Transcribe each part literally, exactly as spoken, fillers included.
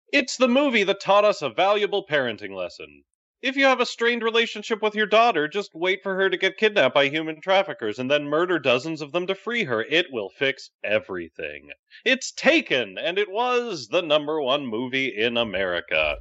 It's the movie that taught us a valuable parenting lesson. If you have a strained relationship with your daughter, just wait for her to get kidnapped by human traffickers and then murder dozens of them to free her. It will fix everything. It's Taken, and it was the number one movie in America.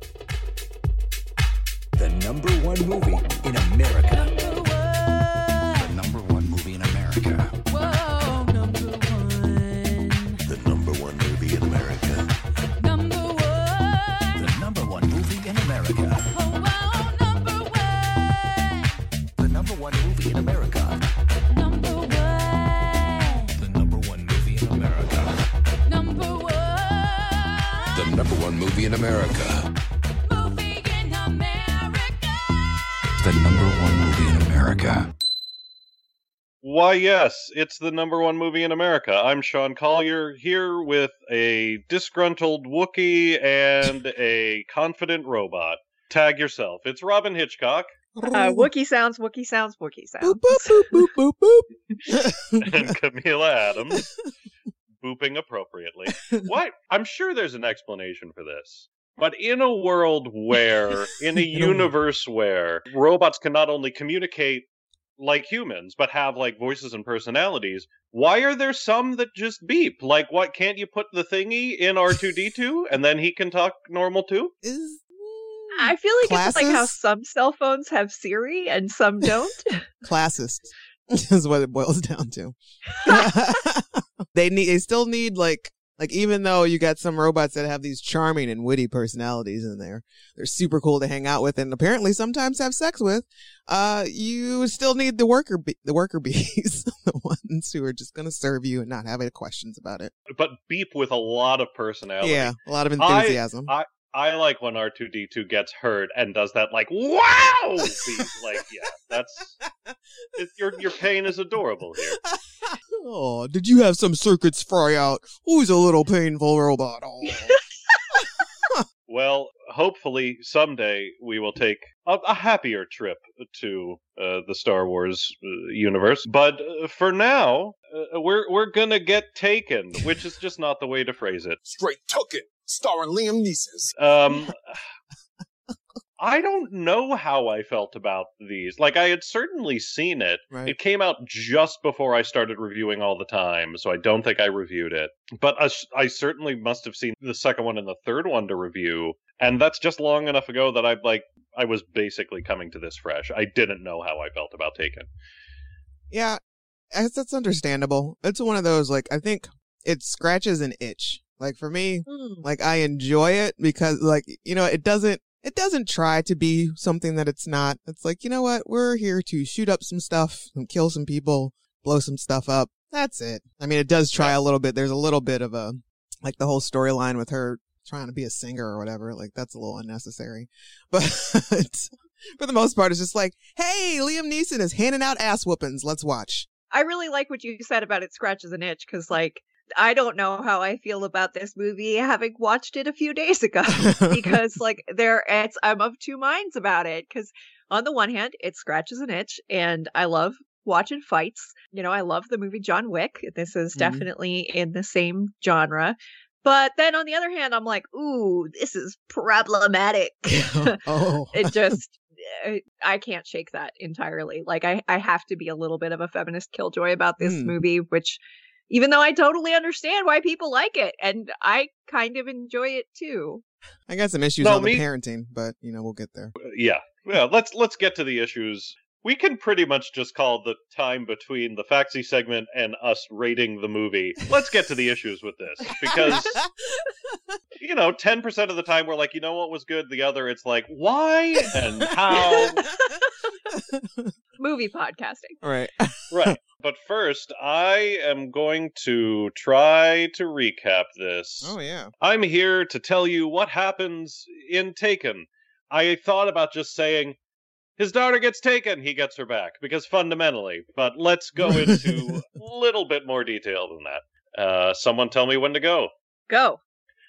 The number one movie in America. The number one movie in America. Whoa, number one. The number one movie in America. Number one. The number one movie in America. Oh, wow, number one. The number one movie in America. Number one. The number one movie in America. Number one. The number one movie in America. Movie in America. The number one movie in America. Why, yes, it's the number one movie in America. I'm Sean Collier, here with a disgruntled Wookiee and a confident robot. Tag yourself. It's Robin Hitchcock Uh, Wookie sounds, Wookie sounds, Wookie sounds. Boop, boop, boop, boop, boop, boop. and Camila Adams, booping appropriately. What? I'm sure there's an explanation for this. But in a world where, in a universe where robots can not only communicate like humans, but have like voices and personalities, why are there some that just beep? Like, what, can't you put the thingy in R two D two and then he can talk normal too? Is I feel like it's like how Classes? some cell phones have Siri and some don't. classist is what it boils down to. they need. They still need like like even though you got some robots that have these charming and witty personalities in there, they're super cool to hang out with, and apparently sometimes have sex with. Uh, you still need the worker bee, the worker bees, the ones who are just gonna serve you and not have any questions about it. But beep with a lot of personality. Yeah, a lot of I- enthusiasm. I, I like when R two D two gets hurt and does that, like, wow! beep. Like, yeah, that's... It, your, your pain is adorable here. Oh, did you have some circuits fry out? Who's a little painful robot? Oh. Well, hopefully someday we will take a, a happier trip to uh, the Star Wars uh, universe. But uh, for now, uh, we're we're gonna get taken, which is just not the way to phrase it. Straight Took It, starring Liam Neeson. Um, I don't know how I felt about these. Like, I had certainly seen it. Right. It came out just before I started reviewing all the time, so I don't think I reviewed it. But I, I certainly must have seen the second one and the third one to review, and that's just long enough ago that I like I was basically coming to this fresh. I didn't know how I felt about Taken. Yeah, I guess that's understandable. It's one of those, like, I think it scratches an itch. Like, for me, Hmm. like, I enjoy it because, like, you know, it doesn't, it doesn't try to be something that it's not. It's like, you know what? We're here to shoot up some stuff and kill some people, blow some stuff up. That's it. I mean, it does try a little bit. There's a little bit of a, like, the whole storyline with her trying to be a singer or whatever. Like, that's a little unnecessary. But for the most part, it's just like, hey, Liam Neeson is handing out ass whoopings. Let's watch. I really like what you said about it scratches an itch, because, like, I don't know how I feel about this movie having watched it a few days ago, because, like, there, it's, I'm of two minds about it, because on the one hand, it scratches an itch, and I love watching fights. You know, I love the movie John Wick. This is Mhm. definitely in the same genre. But then on the other hand, I'm like, ooh, this is problematic. Oh. It just, I- I can't shake that entirely. Like, I, I have to be a little bit of a feminist killjoy about this Hmm. movie, which, even though I totally understand why people like it, and I kind of enjoy it too. I got some issues No, on me- the parenting, but, you know, we'll get there. Yeah. Well, let's let's get to the issues. We can pretty much just call the time between the Faxi segment and us rating the movie. Let's get to the issues with this. Because, you know, ten percent of the time we're like, you know what was good? The other, it's like, why and how? Movie podcasting. All right. Right. But first, I am going to try to recap this. Oh, yeah. I'm here to tell you what happens in Taken. I thought about just saying, his daughter gets taken, he gets her back, because fundamentally, but let's go into a little bit more detail than that. Uh, someone tell me when to go. Go.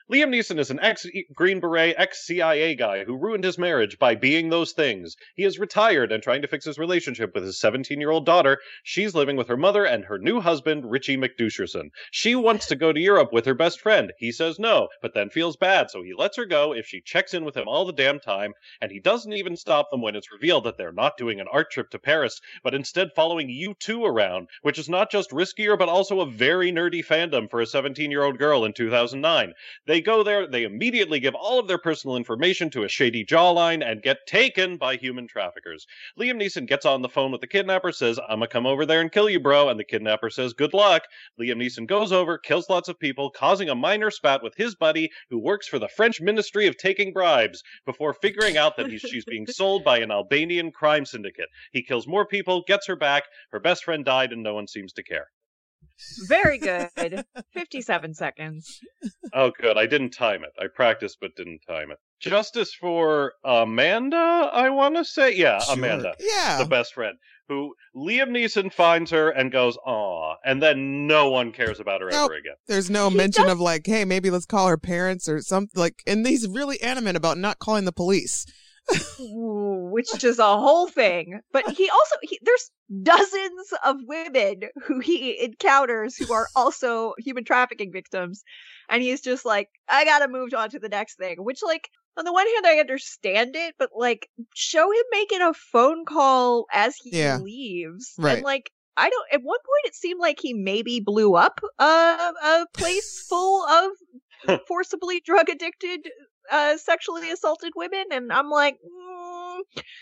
Liam Neeson is an ex-Green Beret, ex-C I A guy who ruined his marriage by being those things. He is retired and trying to fix his relationship with his seventeen-year-old daughter. She's living with her mother and her new husband, Richie McDusherson. She wants to go to Europe with her best friend. He says no, but then feels bad, so he lets her go if she checks in with him all the damn time, and he doesn't even stop them when it's revealed that they're not doing an art trip to Paris, but instead following U two around, which is not just riskier, but also a very nerdy fandom for a seventeen-year-old girl in two thousand nine. They go there, they immediately give all of their personal information to a shady jawline, and get taken by human traffickers. Liam Neeson gets on the phone with the kidnapper, says, "I'm gonna come over there and kill you, bro," and the kidnapper says, "Good luck." Liam Neeson goes over, kills lots of people, causing a minor spat with his buddy, who works for the French Ministry of Taking Bribes, before figuring out that he's, she's being sold by an Albanian crime syndicate. He kills more people, gets her back, her best friend died, and no one seems to care. Very good. fifty-seven seconds. Oh, good. I didn't time it. I practiced but didn't time it. Justice for Amanda, I want to say? Yeah, Sure. Amanda. Yeah. The best friend. Who Liam Neeson finds her and goes, "Aw," and then no one cares about her Nope. ever again. There's no He mention does- of like, hey, maybe let's call her parents or something. Like, and he's really adamant about not calling the police. Ooh, which is a whole thing. But he also he, there's dozens of women who he encounters who are also human trafficking victims, and he's just like, I gotta move on to the next thing. Which, like, on the one hand, I understand it, but like, show him making a phone call as he Yeah. leaves, Right. and like. I don't. At one point, it seemed like he maybe blew up a a place full of forcibly drug addicted, uh, sexually assaulted women, and I'm like, mm,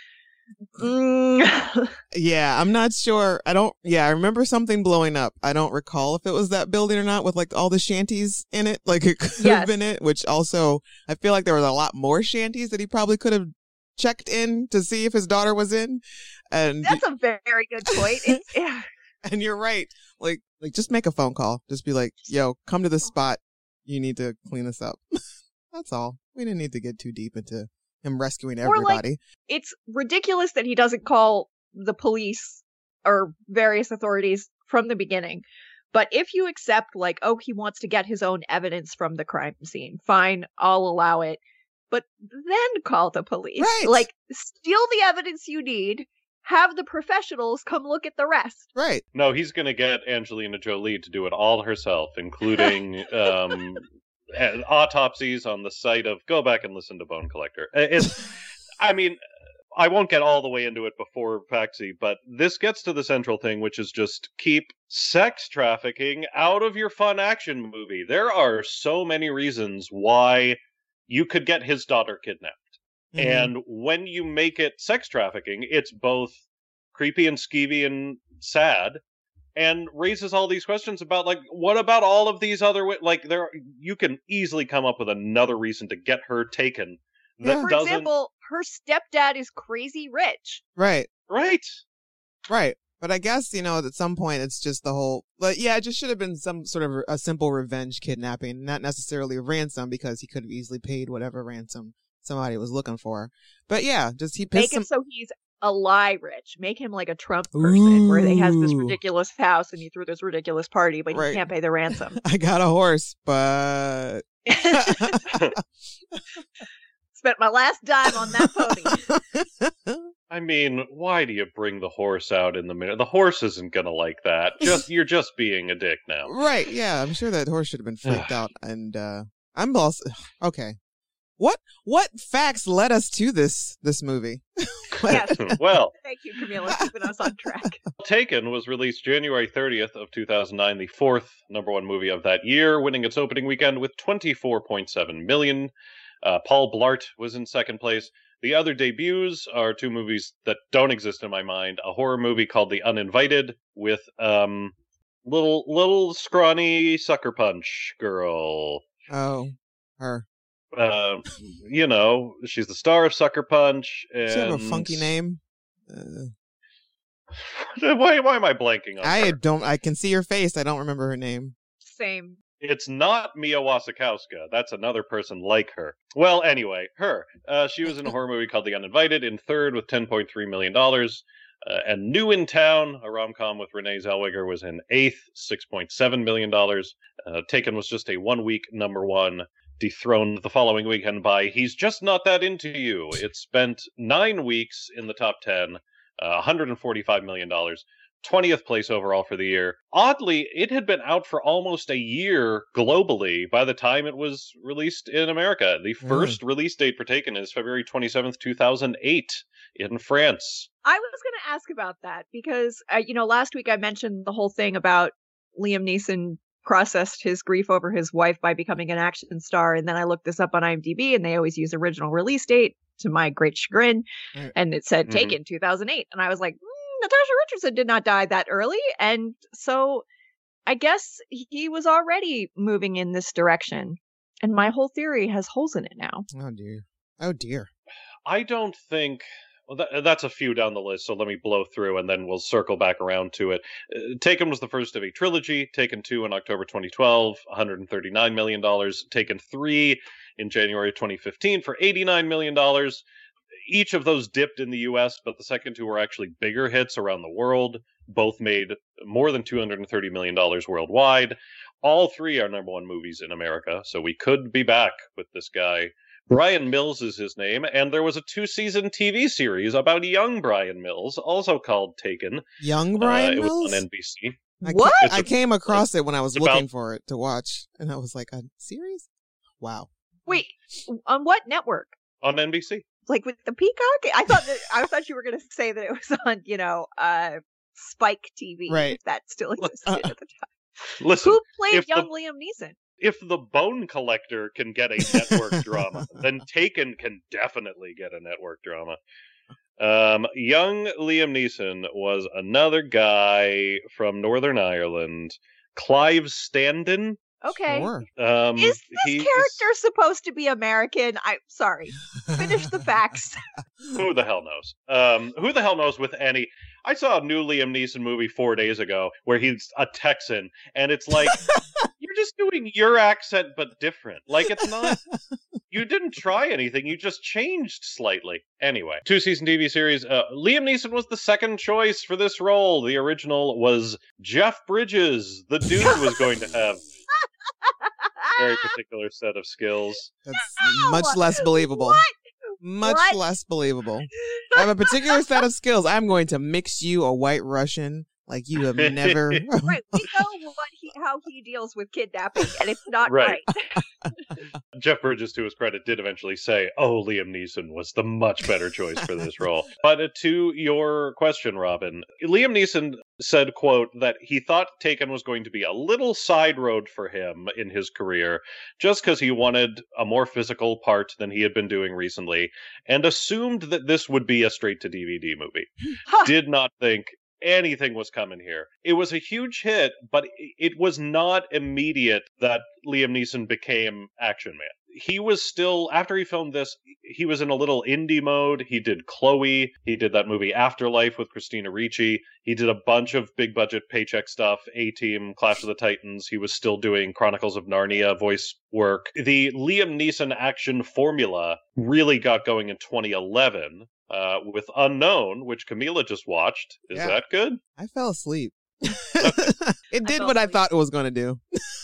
mm. Yeah, I'm not sure. I don't, yeah, I remember something blowing up. I don't recall if it was that building or not with like all the shanties in it. Like it could have Yes. been it, which also, I feel like there was a lot more shanties that he probably could have checked in to see if his daughter was in. And, That's a very good point. It's, yeah. and you're right. Like, like just make a phone call. Just be like, yo, come to this spot. You need to clean this up. That's all. We didn't need to get too deep into him rescuing Or, like, everybody. It's ridiculous that he doesn't call the police or various authorities from the beginning. But if you accept, like, oh, he wants to get his own evidence from the crime scene, fine, I'll allow it. But then call the police. Right. Like, steal the evidence you need, have the professionals come look at the rest. Right. No, he's going to get Angelina Jolie to do it all herself, including um, a- autopsies on the site of. Go back and listen to Bone Collector. It's, I mean, I won't get all the way into it before Paxi, but this gets to the central thing, which is just keep sex trafficking out of your fun action movie. There are so many reasons why you could get his daughter kidnapped. Mhm. And when you make it sex trafficking, it's both creepy and skeevy and sad, and raises all these questions about, like, what about all of these other wi- like there you can easily come up with another reason to get her taken that Yeah. For doesn't example, her stepdad is crazy rich. Right. right. Right. But I guess, you know, at some point it's just the whole, but yeah, it just should have been some sort of a simple revenge kidnapping, not necessarily a ransom, because he could have easily paid whatever ransom somebody was looking for. But yeah, just he Make pissed him some. so he's a lie rich. Make him like a Trump person where he has this Ooh. ridiculous house and he threw this ridiculous party, but Right. he can't pay the ransom. I got a horse, but. Spent my last dime on that pony. I mean, why do you bring the horse out in the middle? The horse isn't gonna like that. Just you're just being a dick now. Right, yeah, I'm sure that horse should have been freaked out. And uh I'm also okay. What what facts led us to this this movie? Yes. Well, Thank you, Camila, keeping us on track. Taken was released January thirtieth of two thousand nine, the fourth number one movie of that year, winning its opening weekend with twenty-four point seven million. Uh, Paul Blart was in second place. The other debuts are two movies that don't exist in my mind. A horror movie called The Uninvited with um little little scrawny sucker punch girl. Oh, her. Uh, you know, she's the star of Sucker Punch. And... She have a funky name. Uh, why, why am I blanking on I her? don't. I can see her face. I don't remember her name. Same. It's not Mia Wasikowska. That's another person like her. Well, anyway, her. Uh, she was in a horror movie called The Uninvited, in third with ten point three million dollars. Uh, and New in Town, a rom-com with Renee Zellweger, was in eighth, six point seven million dollars. Uh, Taken was just a one-week number one. dethroned the following weekend by He's Just Not That Into You. It spent nine weeks in the top ten, uh, one hundred forty-five million dollars. twentieth place overall for the year. Oddly, it had been out for almost a year globally by the time it was released in America. The first mm. release date for Taken is February twenty-seventh, two thousand eight in France. I was going to ask about that because, uh, you know, last week I mentioned the whole thing about Liam Neeson processed his grief over his wife by becoming an action star. And then I looked this up on IMDb and they always use original release date to my great chagrin. Right. And it said mm-hmm. Taken two thousand eight. And I was like, mm, Natasha Richardson did not die that early. And so I guess he was already moving in this direction. And my whole theory has holes in it now. Oh, dear. Oh, dear. I don't think... Well, that, that's a few down the list, so let me blow through and then we'll circle back around to it. Uh, Taken was the first of a trilogy. Taken two in October twenty twelve, one hundred thirty-nine million dollars. Taken three in January twenty fifteen for eighty-nine million dollars. Each of those dipped in the U S, but the second two were actually bigger hits around the world. Both made more than two hundred thirty million dollars worldwide. All three are number one movies in America, so we could be back with this guy. Brian Mills is his name, and there was a two-season T V series about young Brian Mills, also called Taken. Young Brian uh, it Mills? was on N B C. I what? Ca- I a, came across it when I was about, looking for it to watch, and I was like, a series? Wow. Wait, on what network? On N B C. Like with the Peacock? I thought that I thought you were going to say that it was on, you know, uh, Spike T V. Right. If that still existed uh, at the time. Listen, who played young the, Liam Neeson? If The Bone Collector can get a network drama, then Taken can definitely get a network drama. Um, young Liam Neeson was another guy from Northern Ireland, Clive Standen. Okay. Sure. Um, Is this he's... character supposed to be American? I'm sorry. Finish the facts. Who the hell knows? Um, who the hell knows with any... I saw a new Liam Neeson movie four days ago where he's a Texan, and it's like, you're just doing your accent but different. Like, it's not... You didn't try anything, you just changed slightly. Anyway, two-season T V series. Uh, Liam Neeson was the second choice for this role. The original was Jeff Bridges. The dude was going to have... very particular set of skills. That's much less believable. What? Much What? less believable. I have a particular set of skills. I'm going to mix you a white Russian like you have never. Right, we know what he, how he deals with kidnapping, and it's not Right. right. Jeff Bridges, to his credit, did eventually say, oh, Liam Neeson was the much better choice for this role. But uh, to your question, Robin, Liam Neeson said, quote, that he thought Taken was going to be a little side road for him in his career, just because he wanted a more physical part than he had been doing recently, and assumed that this would be a straight-to-D V D movie. Did not think anything was coming here. It was a huge hit, but it was not immediate that Liam Neeson became Action Man. He was still, after he filmed this, he was in a little indie mode. He did Chloe. He did that movie Afterlife with Christina Ricci. He did a bunch of big budget paycheck stuff, A-Team, Clash of the Titans. He was still doing Chronicles of Narnia voice work. The Liam Neeson action formula really got going in twenty eleven. Uh, with Unknown, which Camila just watched. Is Yeah. that good? I fell asleep. It did fell what I asleep. thought it was going to do.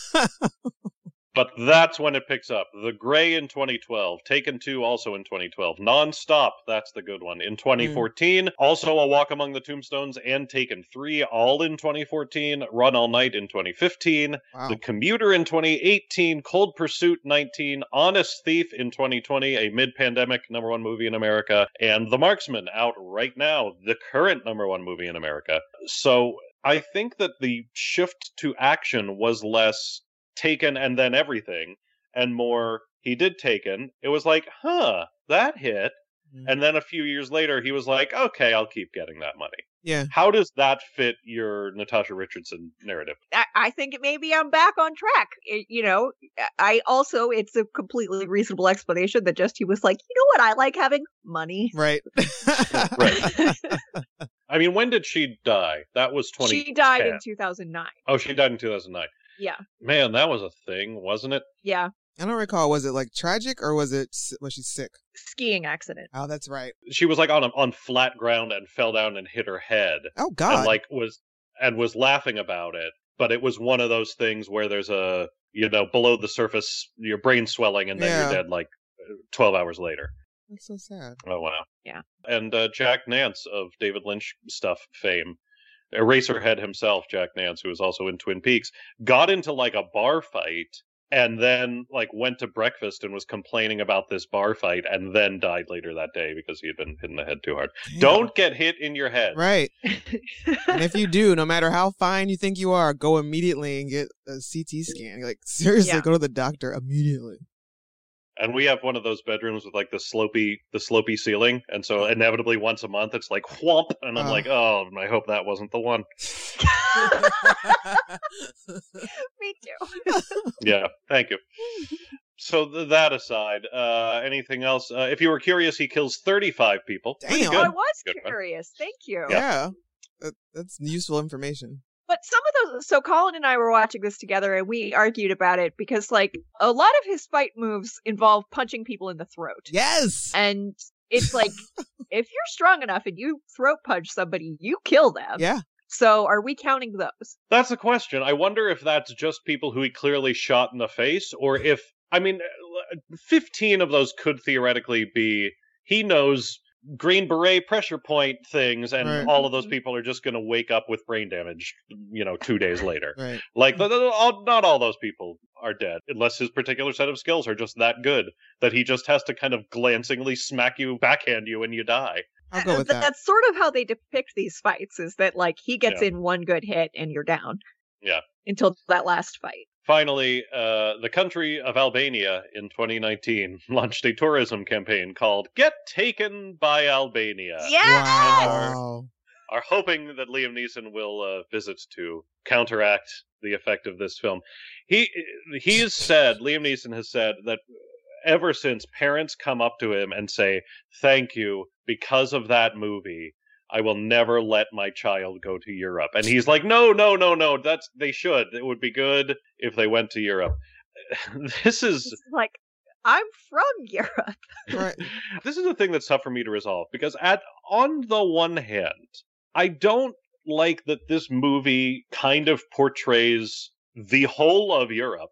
But that's when it picks up. The Grey in twenty twelve. Taken two also in twenty twelve. Non-Stop, that's the good one. In twenty fourteen, mm. also A Walk Among the Tombstones and Taken three, all in twenty fourteen. Run All Night in twenty fifteen. Wow. The Commuter in twenty eighteen. Cold Pursuit nineteen. Honest Thief in twenty twenty, a mid-pandemic number one movie in America. And The Marksman, out right now, the current number one movie in America. So I think that the shift to action was less Taken and then everything, and more he did Taken. It was like, huh, that hit. Mm. And then a few years later, he was like, okay, I'll keep getting that money. Yeah. How does that fit your Natasha Richardson narrative? I, I think it maybe I'm back on track. It- you know, I also, it's a completely reasonable explanation that just he was like, you know what I like having? Money. Right. Right. I mean, when did she die? That was twenty ten. She died in two thousand nine. Oh, she died in two thousand nine. Yeah. Man, that was a thing, wasn't it? Yeah. I don't recall. Was it like tragic or was it, was she sick? Skiing accident. Oh, that's right. She was like on a, on flat ground and fell down and hit her head. Oh, God. And like was and was laughing about it, but it was one of those things where there's a you know, below the surface, your brain swelling, and then Yeah. you're dead like twelve hours later. That's so sad. Oh, wow. Yeah. And uh, Jack Nance of David Lynch stuff fame, Eraserhead himself, Jack Nance, who was also in Twin Peaks, got into like a bar fight and then like went to breakfast and was complaining about this bar fight and then died later that day because he had been hit in the head too hard. Damn. Don't get hit in your head. Right. And if you do, no matter how fine you think you are, go immediately and get a C T scan. Like, seriously, Yeah. go to the doctor immediately. And we have one of those bedrooms with like the slopey, the slopey ceiling, and so inevitably once a month it's like whomp, and I'm Oh. like, oh, I hope that wasn't the one. Me too. Yeah, thank you. So th- that aside, uh, anything else? Uh, if you were curious, he kills thirty-five people. Pretty Damn. Oh, I good. was Good one. curious. Thank you. Yeah. That, that's useful information. But some of those, so Colin and I were watching this together and we argued about it because, like, a lot of his fight moves involve punching people in the throat. Yes. And it's like, if you're strong enough and you throat punch somebody, you kill them. Yeah. So are we counting those? That's the question. I wonder if that's just people who he clearly shot in the face, or if, I mean, fifteen of those could theoretically be, he knows Green Beret pressure point things, and Right. all of those people are just going to wake up with brain damage, you know, two days later. Right. Like, the, the, all, not all those people are dead, unless his particular set of skills are just that good that he just has to kind of glancingly smack you, backhand you, and you die. I'll go Uh, with but that. that's sort of how they depict these fights, is that, like, he gets Yeah. in one good hit and you're down. Yeah. Until that last fight. Finally, uh, the country of Albania in twenty nineteen launched a tourism campaign called Get Taken by Albania. Yeah! Wow. Are hoping that Liam Neeson will uh, visit to counteract the effect of this film. He he has said, Liam Neeson has said that ever since parents come up to him and say, thank you, because of that movie, I will never let my child go to Europe. And he's like, no, no, no, no, that's they should. It would be good if they went to Europe. This is It's like, I'm from Europe. Right. this is the thing that's tough for me to resolve, because at on the one hand, I don't like that this movie kind of portrays the whole of Europe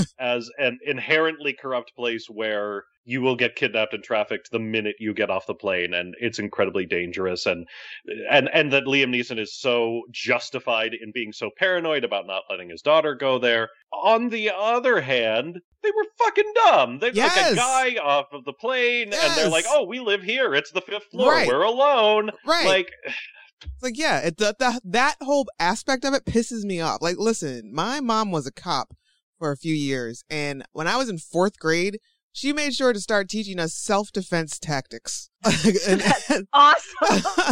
as an inherently corrupt place where you will get kidnapped and trafficked the minute you get off the plane, and it's incredibly dangerous, and and and that Liam Neeson is so justified in being so paranoid about not letting his daughter go there. On the other hand, they were fucking dumb. They Yes. like a guy off of the plane, and they're Yes. like, "Oh, we live here. It's the fifth floor. Right. We're alone." Right. Like, It's like, yeah, it, the, the, that whole aspect of it pisses me off. Like, listen, my mom was a cop for a few years, and when I was in fourth grade, she made sure to start teaching us self-defense tactics. And- and- Awesome.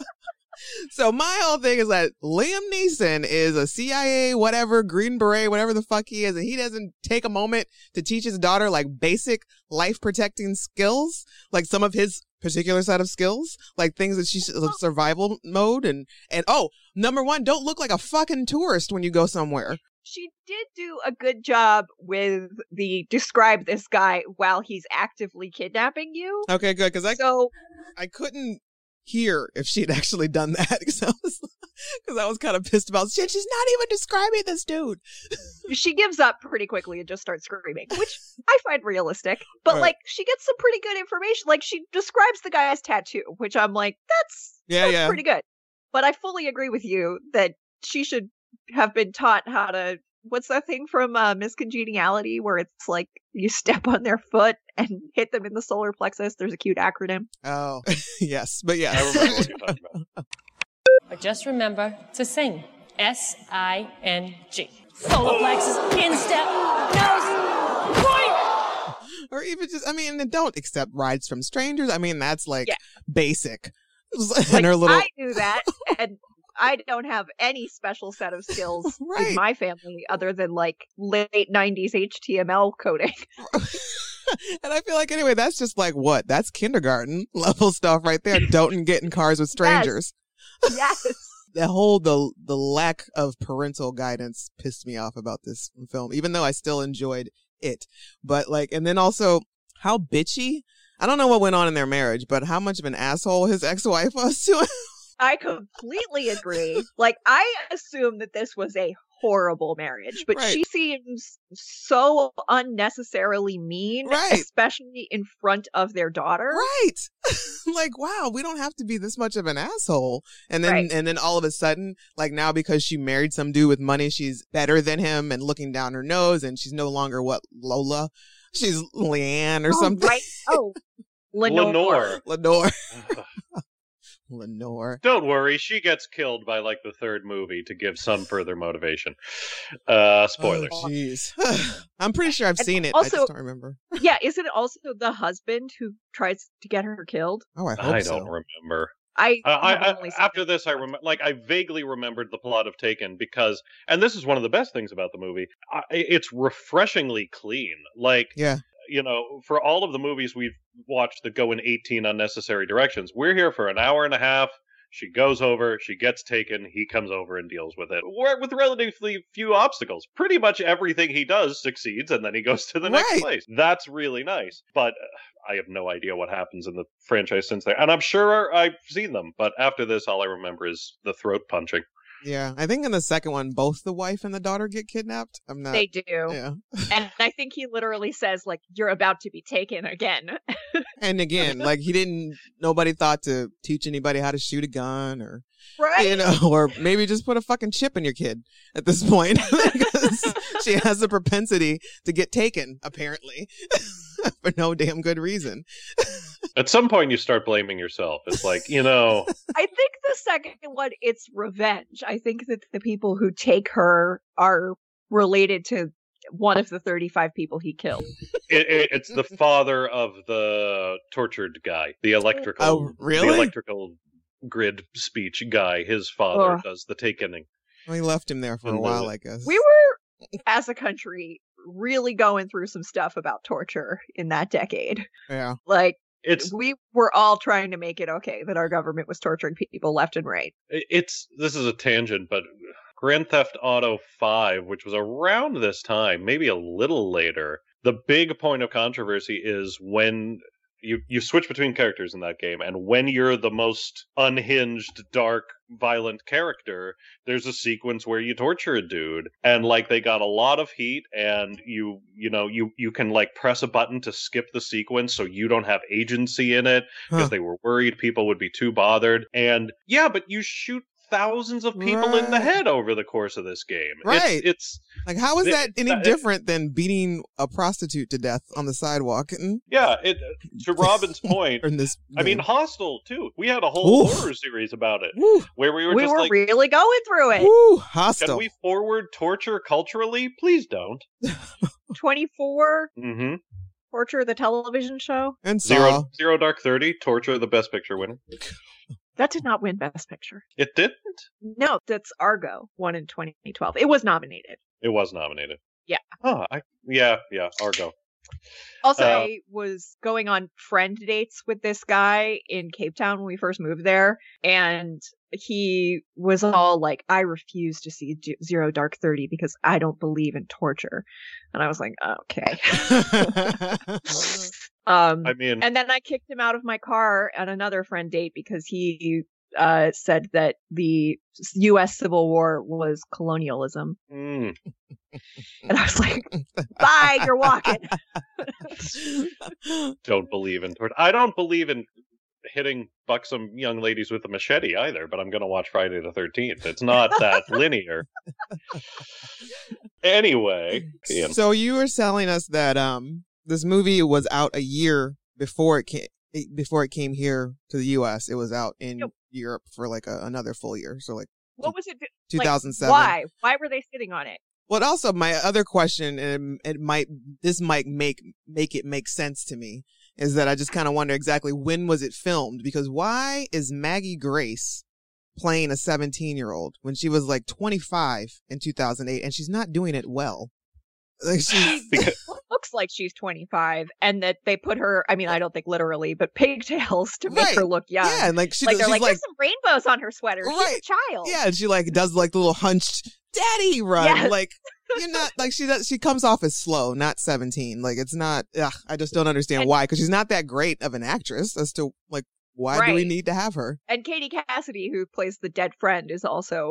so my whole thing is that Liam Neeson is a C I A, whatever, Green Beret, whatever the fuck he is, and he doesn't take a moment to teach his daughter like basic life protecting skills, like some of his particular set of skills, like things that she's uh, survival mode, and and oh, number one, don't look like a fucking tourist when you go somewhere. She did do a good job with the describe this guy while he's actively kidnapping you. Okay, good, because I So I couldn't hear if she'd actually done that because I was because I was kind of pissed about shit. She's not even describing this dude. she gives up pretty quickly and just starts screaming, which I find realistic. But Right. like, she gets some pretty good information. Like, she describes the guy's tattoo, which I'm like, that's Yeah, that's yeah. pretty good. But I fully agree with you that she should have been taught how to. What's that thing from uh, Miss Congeniality where it's like you step on their foot and hit them in the solar plexus? There's a cute acronym. Oh, yes, but yeah. I remember what you're talking about. But just remember to sing. S I N G. Solar plexus, instep, nose, point! Or even just, I mean, and don't accept rides from strangers. I mean, that's like Yeah. basic. Like, and her little, I knew that, and I don't have any special set of skills Right. in my family other than like late nineties H T M L coding. and I feel like anyway, that's just like what? That's kindergarten level stuff right there. Don't get in cars with strangers. Yes. The whole the the lack of parental guidance pissed me off about this film, even though I still enjoyed it. But like, and then also how bitchy. I don't know what went on in their marriage, but how much of an asshole his ex-wife was to him. I completely agree. Like, I assume that this was a horrible marriage, but Right. she seems so unnecessarily mean, Right. especially in front of their daughter. Right. Like, wow, we don't have to be this much of an asshole. And then Right. and then all of a sudden, like now because she married some dude with money, she's better than him and looking down her nose, and she's no longer what, Lola? She's Leanne or Oh, something. right. Oh, Lenore. Lenore. Lenore. Lenore. Don't worry, she gets killed by like the third movie to give some further motivation. Uh, spoilers. Oh, jeez. I'm pretty sure I've And seen it. I also- just don't remember. Yeah, isn't it also the husband who tries to get her killed? Oh, I hope I so. don't remember. I, Uh, I, have I only seen after it. this, I remember, like, I vaguely remembered the plot of Taken because, and this is one of the best things about the movie. I, it's refreshingly clean. Like, Yeah. you know, for all of the movies we've watched that go in eighteen unnecessary directions, we're here for an hour and a half. She goes over, she gets taken, he comes over and deals with it. We're, with relatively few obstacles. Pretty much everything he does succeeds, and then he goes to the next Right. place. That's really nice. But uh, I have no idea what happens in the franchise since then. And I'm sure I've seen them, but after this, all I remember is the throat punching. Yeah. I think in the second one, both the wife and the daughter get kidnapped. I'm not. They do. Yeah. And I think he literally says, like, you're about to be taken again. And again, like he didn't, nobody thought to teach anybody how to shoot a gun or, Right? you know, or maybe just put a fucking chip in your kid at this point because she has a propensity to get taken, apparently, for no damn good reason. At some point, you start blaming yourself. It's like, you know, I think the second one, it's revenge. I think that the people who take her are related to one of the thirty-five people he killed. it, it, it's the father of the tortured guy, the electrical, Oh, really? the electrical grid speech guy. His father Ugh. does the takening. We left him there for a And while, the- I guess. We were, as a country, really going through some stuff about torture in that decade. Yeah. Like, It's we were all trying to make it okay that our government was torturing people left and right. it's this is a tangent, but Grand Theft Auto five, which was around this time, maybe a little later, the big point of controversy is when you you switch between characters in that game, and when you're the most unhinged, dark, violent character, there's a sequence where you torture a dude, and like they got a lot of heat, and you you know you you can like press a button to skip the sequence so you don't have agency in it because Huh. they were worried people would be too bothered. And yeah, but you shoot thousands of people in the Right. head over the course of this game. Right. It's, it's Like, how is Th- that any that- different than beating a prostitute to death on the sidewalk? In, yeah. It to Robin's point. in this, I mean, game? Hostel too. We had a whole Oof. horror series about it Woo, where we were We just were like, really going through it. woo, can hostile. we forward torture culturally? Please don't. twenty-four, Mm-hmm. Torture, the television show. And Saw. Zero Zero Dark Thirty, Torture, the Best Picture winner. That did not win Best Picture. It didn't. No, that's Argo, won in twenty twelve. It was nominated. It was nominated. Yeah. Oh, I, yeah, yeah. Argo. Also, Uh, I was going on friend dates with this guy in Cape Town when we first moved there, and he was all like, I refuse to see J- Zero Dark Thirty because I don't believe in torture. And I was like, okay. um, I mean, and then I kicked him out of my car on another friend date because he uh, said that the U S Civil War was colonialism. mm, And I was like, bye, you're walking. don't believe in torture. I don't believe in hitting buxom young ladies with a machete either, but I'm going to watch Friday the thirteenth. It's not that linear. Anyway, Ian. So you were telling us that um this movie was out a year before it came before it came here to the U S. It was out in Yep. Europe for like a, another full year, so like What was it? two like, thousand seven. Why? Why were they sitting on it? Well, also my other question, and it might this might make make it make sense to me, is that I just kind of wonder exactly when was it filmed? Because why is Maggie Grace playing a seventeen year old when she was like twenty-five in two thousand eight, and she's not doing it well? Like she's Because- Looks like she's twenty-five, and that they put her. I mean, I don't think literally, but pigtails to make Right. her look young. yeah, and like she, like they're she's like, like, there's some rainbows on her sweater. Right. She's a child. yeah, and she like does like the little hunched daddy run. Yes. Like you're not like she does. She comes off as slow, not seventeen. Like it's not. Ugh, I just don't understand And- why, because she's not that great of an actress. As to like why do we Right. need to have her? And Katie Cassidy, who plays the dead friend, is also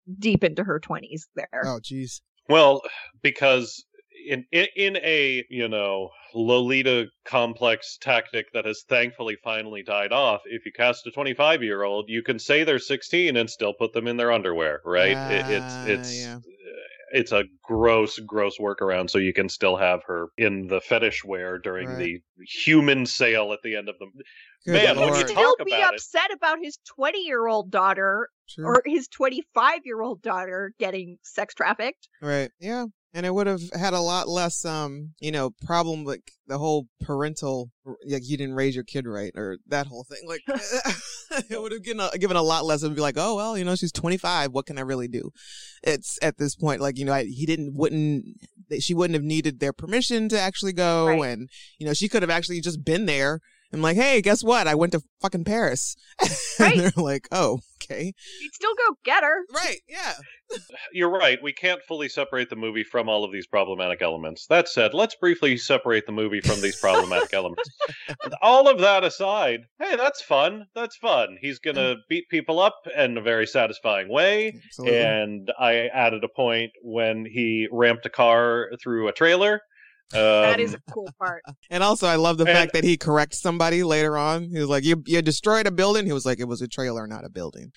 deep into her twenties there. Oh, jeez. Well, because in, in in a, you know, Lolita complex tactic that has thankfully finally died off, if you cast a twenty-five-year-old, you can say they're sixteen and still put them in their underwear, right? It, Ah, it's it's yeah. it's a gross, gross workaround, so you can still have her in the fetish wear during Right. the human sale at the end of the. Good Man, He'd when Lord. you still talk be about it, upset about his twenty-year-old daughter True. or his twenty-five-year-old daughter getting sex trafficked. Right. Yeah. And it would have had a lot less, um, you know, problem like the whole parental, like you didn't raise your kid right, or that whole thing. Like, it would have given a, given a lot less. It would be like, oh well, you know, she's twenty-five. What can I really do? It's at this point, like, you know, I, he didn't, wouldn't, she wouldn't have needed their permission to actually go, Right. and you know, she could have actually just been there. And like, hey, guess what? I went to fucking Paris. Right. And they're like, oh, okay, He'd still go get her. right, yeah. you're right. We can't fully separate the movie from all of these problematic elements. That said, let's briefly separate the movie from these problematic elements. All of that aside, hey, that's fun. That's fun. He's going to beat people up in a very satisfying way. Absolutely. And I added a point when he ramped a car through a trailer. Um, That is a cool part. And also, I love the And- fact that he corrects somebody later on. He was like, "You you destroyed a building." He was like, "It was a trailer, not a building."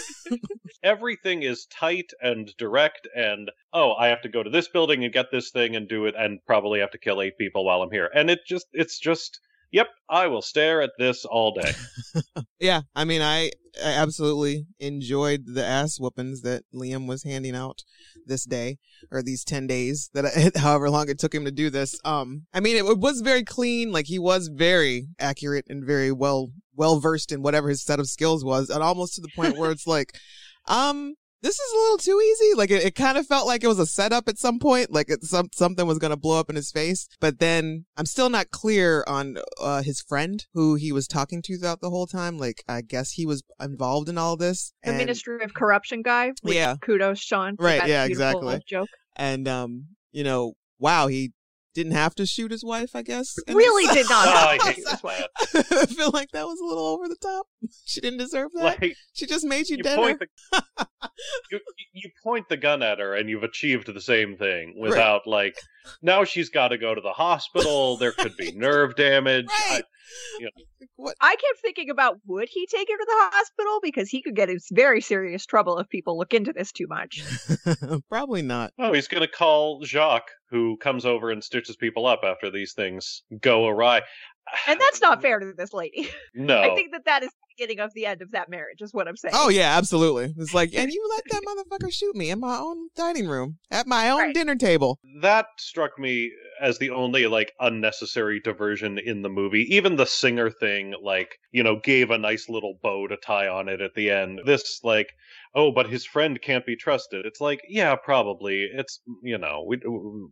everything is tight and direct, and oh, I have to go to this building and get this thing and do it, and probably have to kill eight people while I'm here. And it just, it's just, yep, I will stare at this all day. Yeah, I mean, I, I absolutely enjoyed the ass whoopings that Liam was handing out this day, or these ten days that, I, however long it took him to do this. Um, I mean, it, it was very clean. Like, he was very accurate and very well, well versed in whatever his set of skills was, and almost to the point where it's like, um, this is a little too easy. Like, it, it kind of felt like it was a setup at some point, like it, some something was going to blow up in his face. But then I'm still not clear on uh, his friend who he was talking to throughout the whole time. Like, I guess he was involved in all this. The and, Ministry of Corruption guy. Which, Yeah. Kudos, Sean. for Right, that yeah, beautiful exactly. Joke. and um, you know, wow, he didn't have to shoot his wife, I guess. in Really this- did not. Oh, I have hate to this this way. man. I feel like that was a little over the top. She didn't deserve that. Like, She just made you, you dinner. point the you, you point the gun at her and you've achieved the same thing without like now she's got to go to the hospital. There could be nerve damage. Right. I- you know, What? I kept thinking about would he take her to the hospital because he could get in very serious trouble if people look into this too much. Probably not. oh, he's going to call Jacques, who comes over and stitches people up after these things go awry. And that's not fair to this lady. No. I think that that is the beginning of the end of that marriage, is what I'm saying. Oh yeah, absolutely. It's like, and you let that motherfucker shoot me in my own dining room at my own Right. dinner table. That struck me as the only like unnecessary diversion in the movie. Even the singer thing, like, you know, gave a nice little bow to tie on it at the end. This, like, oh, but his friend can't be trusted. It's like, yeah, probably. It's, you know, we,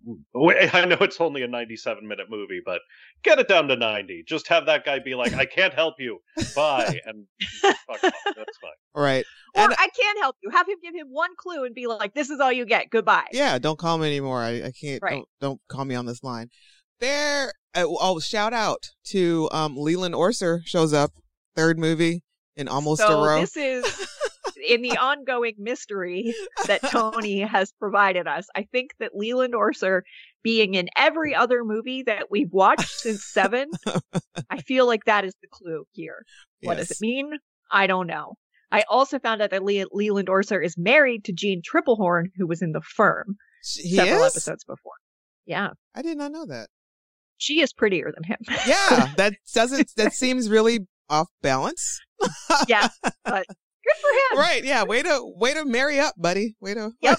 we I know it's only a ninety-seven minute movie, but get it down to ninety. Just have that guy be like, I can't help you. Bye. And fuck off. That's fine. Right. Or And I can't help you. Have him give him one clue and be like, this is all you get. Goodbye. yeah, don't call me anymore. I, I can't. Right. Don't, don't call me on this line. There. Uh, oh, shout out to um Leland Orser shows up. Third movie in almost so a row. this is in the ongoing mystery that Tony has provided us. I think that Leland Orser being in every other movie that we've watched since Seven, I feel like that is the clue here. What does it Yes. mean? I don't know. I also found out that Le- Leland Orser is married to Jean Triplehorn, who was in The Firm He several is? episodes before. Yeah, I did not know that. she is prettier than him. Yeah, that doesn't. That seems really off balance. Yeah, but good for him. Right. Yeah. Way to way to marry up, buddy. Way to. Yep.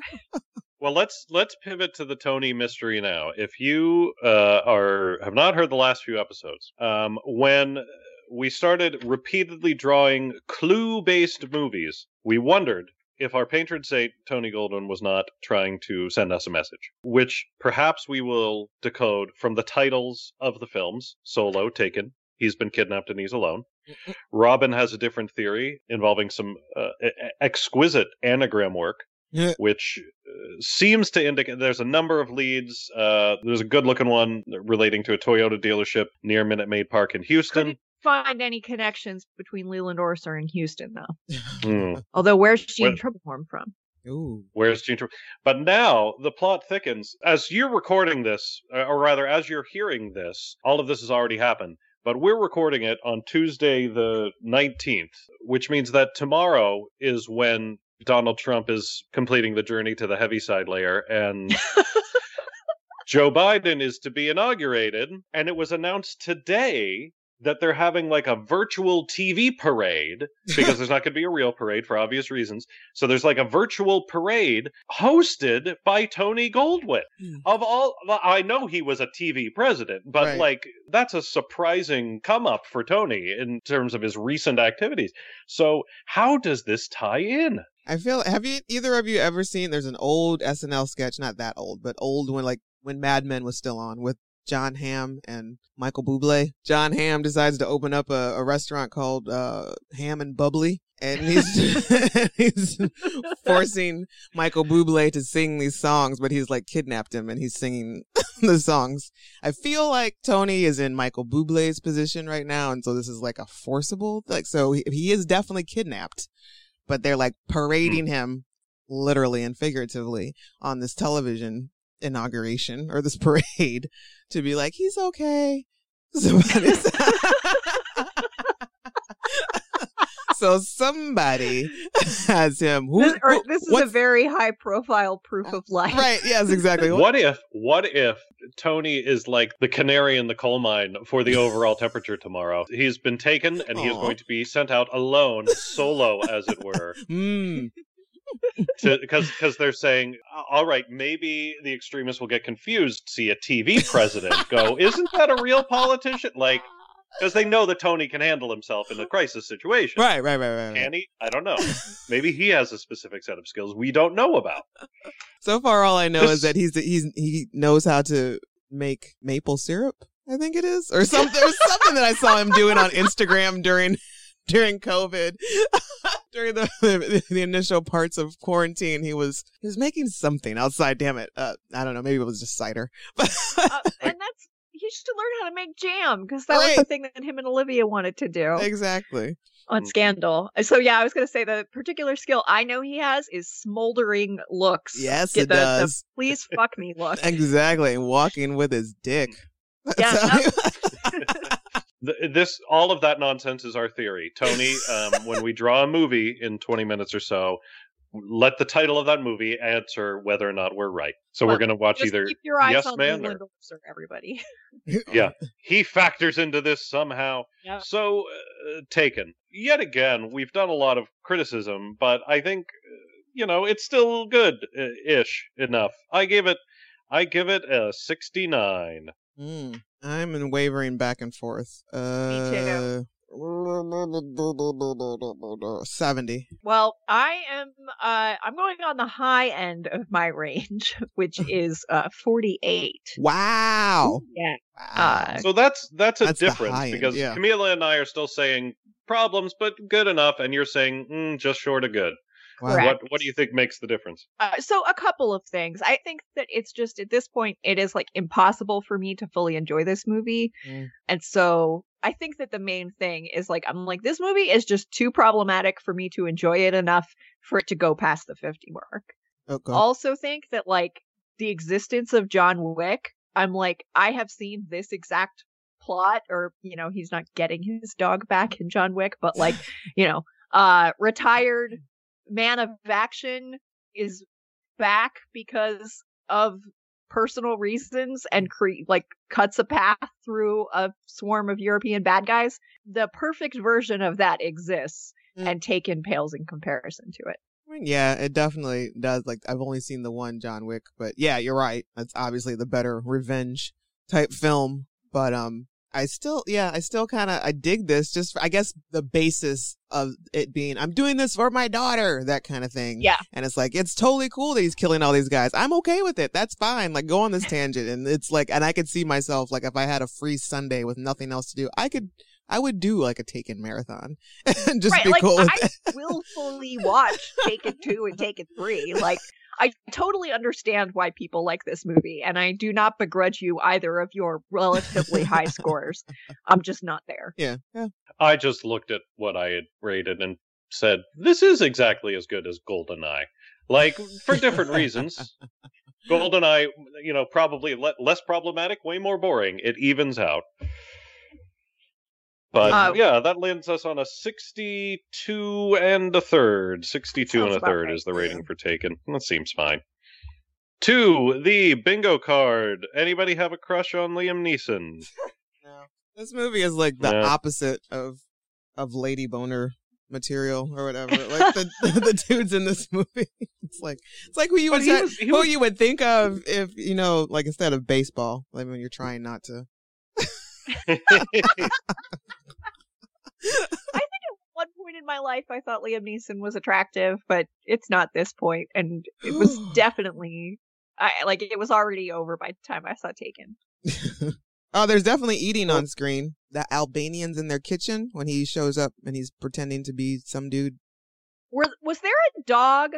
Well, let's let's pivot to the Tony mystery now. If you uh, are have not heard the last few episodes, um, when we started repeatedly drawing clue-based movies, we wondered if our patron saint Tony Goldwyn was not trying to send us a message, which perhaps we will decode from the titles of the films: Solo, Taken, He's Been Kidnapped and He's Alone. Robin has a different theory involving some uh, e- exquisite anagram work, Yeah. which uh, seems to indicate there's a number of leads. Uh, there's a good-looking one relating to a Toyota dealership near Minute Maid Park in Houston. Couldn't find any connections between Leland Orser and Houston, though. Hmm. Although, where's Jean Well- Triplehorn from? Ooh. Where's Gene Trapani? But now the plot thickens. As you're recording this, uh, or rather, as you're hearing this, all of this has already happened. But we're recording it on Tuesday the nineteenth, which means that tomorrow is when Donald Trump is completing the journey to the Heaviside Layer, and Joe Biden is to be inaugurated. And it was announced today that they're having like a virtual T V parade, because there's not going to be a real parade for obvious reasons. So there's like a virtual parade hosted by Tony Goldwyn. Hmm. Of all, well, I know he was a T V president, but Right. like that's a surprising come up for Tony in terms of his recent activities. So how does this tie in? I feel, have you, either of you ever seen, there's an old S N L sketch, not that old, but old when like, when Mad Men was still on, with John Hamm and Michael Bublé. John Hamm decides to open up a, a restaurant called uh, Ham and Bubbly, and he's he's forcing Michael Bublé to sing these songs, but he's like kidnapped him and he's singing the songs. I feel like Tony is in Michael Bublé's position right now, and so this is like a forcible, like, so he, he is definitely kidnapped, but they're like parading him literally and figuratively on this television inauguration or this parade to be like, he's okay. Somebody's so somebody has him. Who, This, or, who- this is a what's- very high profile proof of life. right. Yes, exactly. What if, what if Tony is like the canary in the coal mine for the overall temperature tomorrow? He's been taken and he is Aw. going to be sent out alone, solo, as it were. Mm, Because because they're saying, all right, maybe the extremists will get confused, see a T V president go, isn't that a real politician? Like, because they know that Tony can handle himself in a crisis situation. right, right, right, right, right. Can he? I don't know. Maybe he has a specific set of skills we don't know about. So far, all I know This- is that he's he's he knows how to make maple syrup. I think it is, or something. There's something that I saw him doing on Instagram during during COVID, during the, the the initial parts of quarantine. He was he was making something outside. Damn it, uh, I don't know. Maybe it was just cider. But Uh, and that's, he should learn how to make jam, because that was Right. the thing that him and Olivia wanted to do exactly. on Mm. Scandal. So yeah, I was going to say the particular skill I know he has is smoldering looks. Yes, Get it the, the does. please fuck me look. Exactly, walking with his dick. Yeah. That's how he- Th- This, all of that nonsense is our theory. Tony, um, when we draw a movie in twenty minutes or so, let the title of that movie answer whether or not we're right. So Well, we're going to watch Just either keep your eyes Yes on Man Leland or Orser, everybody. yeah, he factors into this somehow. Yeah. So, uh, Taken. Yet again, we've done a lot of criticism, but I think, uh, you know, it's still good-ish enough. I give it, I give it a sixty-nine. Mm, I'm in wavering back and forth. Uh, too. seventy. Well, I am. Uh, I'm going on the high end of my range, which is uh, forty-eight. Wow. Yeah. Wow. Uh, So that's that's a That's the difference high end, because yeah. Camila and I are still saying problems, but good enough, and you're saying mm, just short of good. Wow. correct. What what do you think makes the difference? Uh, so a couple of things. I think that it's just at this point it is like impossible for me to fully enjoy this movie. Mm. And so I think that the main thing is like I'm like this movie is just too problematic for me to enjoy it enough for it to go past the fifty mark. Okay. Also think that like the existence of John Wick, I'm like I have seen this exact plot, or you know, he's not getting his dog back in John Wick, but like, you know, uh retired man of action is back because of personal reasons and cre- like cuts a path through a swarm of European bad guys. The perfect version of that exists, Mm. and Taken pales in comparison to it. I mean, yeah, it definitely does. Like, I've only seen the one John Wick, but yeah, you're right. That's obviously the better revenge type film. But um, I still, yeah, I still kind of I dig this. Just for, I guess the basis of it being, I'm doing this for my daughter, that kind of thing. Yeah. And it's like it's totally cool that he's killing all these guys. I'm okay with it. That's fine. Like, go on this tangent, and it's like, and I could see myself like if I had a free Sunday with nothing else to do, I could. I would do like a Taken marathon and just right, be like cool with I it. willfully watch Taken two and Taken three. Like I totally understand why people like this movie, and I do not begrudge you either of your relatively high scores. I'm just not there. Yeah, yeah. I just looked at what I had rated and said this is exactly as good as GoldenEye. Like, for different reasons. GoldenEye, you know, probably le- less problematic, way more boring. It evens out. But Uh, yeah, that lands us on a sixty-two and a third. sixty-two and Sounds a about third right. is the rating for Taken. That seems fine. Two, the bingo card. Anybody have a crush on Liam Neeson? No. This movie is like the Yeah. opposite of of Lady Boner material or whatever. Like the the dudes in this movie. It's like it's like who you But would he say- was- he who was- you would think of if you know, like instead of baseball, like when you're trying not to. One point in my life, I thought Liam Neeson was attractive, but it's not this point, and it was definitely, I like it was already over by the time I saw Taken. Oh, there's definitely eating on screen. The Albanians in their kitchen when he shows up and he's pretending to be some dude. Were, was there a dog?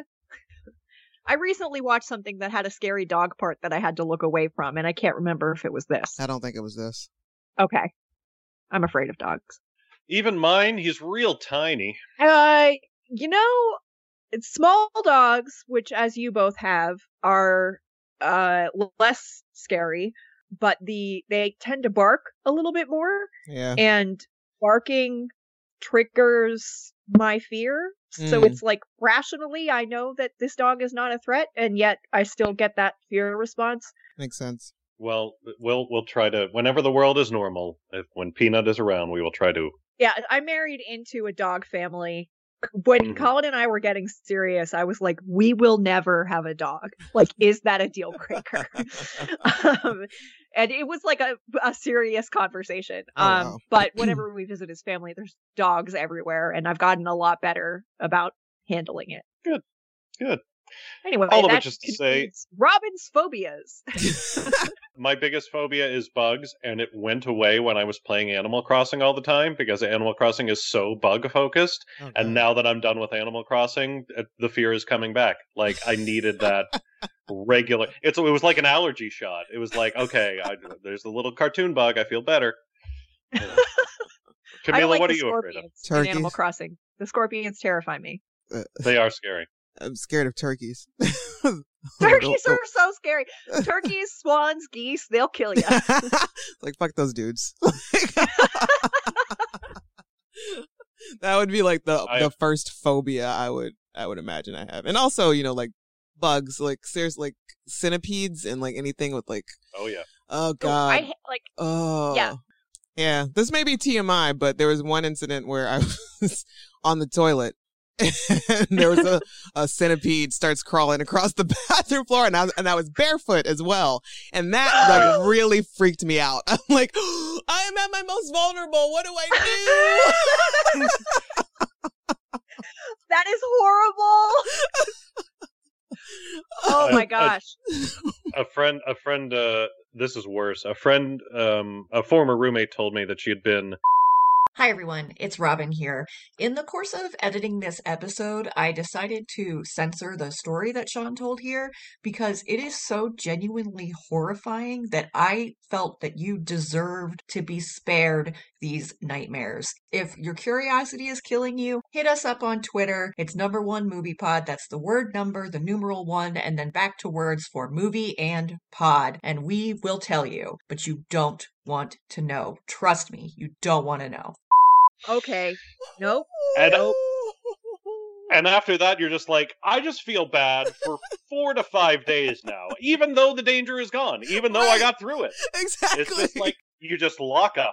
I recently watched something that had a scary dog part that I had to look away from, and I can't remember if it was this. I don't think it was this. Okay. I'm afraid of dogs. Even mine, he's real tiny. Uh, you know, it's small dogs, which, as you both have, are uh less scary, but the they tend to bark a little bit more, Yeah. and barking triggers my fear. So Mm. it's like rationally, I know that this dog is not a threat, and yet I still get that fear response. Makes sense. Well, we'll we'll try to, whenever the world is normal, if, when Peanut is around, we will try to. Yeah, I married into a dog family. When Mhm. Colin and I were getting serious, I was like, we will never have a dog. Like, is that a deal breaker? um, and it was like a, a serious conversation. Oh, Um, wow. But whenever we visit his family, there's dogs everywhere, and I've gotten a lot better about handling it. Good, good. Anyway, All of that which is to say- concludes Robin's phobias. My biggest phobia is bugs, and it went away when I was playing Animal Crossing all the time because Animal Crossing is so bug focused. Okay. And now that I'm done with Animal Crossing, uh, the fear is coming back. Like, I needed that regular. It's it was like an allergy shot. It was like, okay, I, there's a little cartoon bug. I feel better. I Camila, don't like what the are you afraid of? scorpions in Animal Turkeys. Crossing. The scorpions terrify me. They are scary. I'm scared of turkeys. Turkeys are so scary. Turkeys, swans, geese, they'll kill you. Like, fuck those dudes. That would be like the I- the first phobia I would I would imagine I have. And also, you know, like bugs, like seriously, like centipedes and like anything with like Oh yeah. oh I god. ha- like Oh. Yeah. Yeah. This may be T M I, but there was one incident where I was on the toilet and there was a, a centipede starts crawling across the bathroom floor and I, was- and I was barefoot as well. And that like really freaked me out. I'm like, I am at my most vulnerable. What do I do? that is horrible. Oh I- my I- gosh. A friend, a friend. Uh, this is worse. A friend, um, a former roommate, told me that she had been. Hi everyone, it's Robin here. In the course of editing this episode, I decided to censor the story that Sean told here because it is so genuinely horrifying that I felt that you deserved to be spared these nightmares. If your curiosity is killing you, hit us up on Twitter. It's number one movie pod. That's the word number, the numeral one, and then back to words for movie and pod. And we will tell you, but you don't want to know. Trust me, you don't want to know. Okay. Nope. And, Nope. and after that, you're just like, I just feel bad for four to five days now, even though the danger is gone, even though I got through it. Exactly. It's just like you just lock up.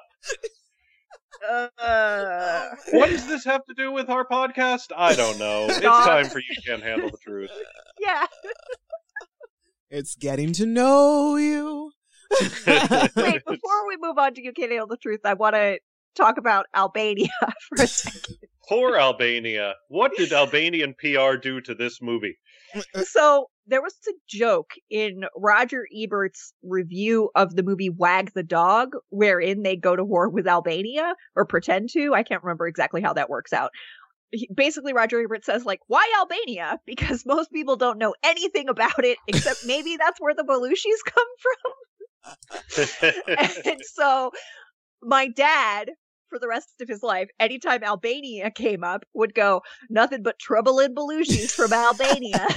Uh, What does this have to do with our podcast? I don't know. It's Stop. time for You Can't Handle the Truth. yeah. It's getting to know you. Wait, before we move on to You Can't Handle the Truth, I want to talk about Albania for a second. Poor Albania. What did Albanian P R do to this movie? So there was a joke in Roger Ebert's review of the movie Wag the Dog, wherein they go to war with Albania or pretend to. I can't remember exactly how that works out. He, basically, Roger Ebert says, like, why Albania? Because most people don't know anything about it, except maybe that's where the Belushis come from. And so my dad, for the rest of his life, anytime Albania came up, would go, nothing but trouble in Belushis from Albania.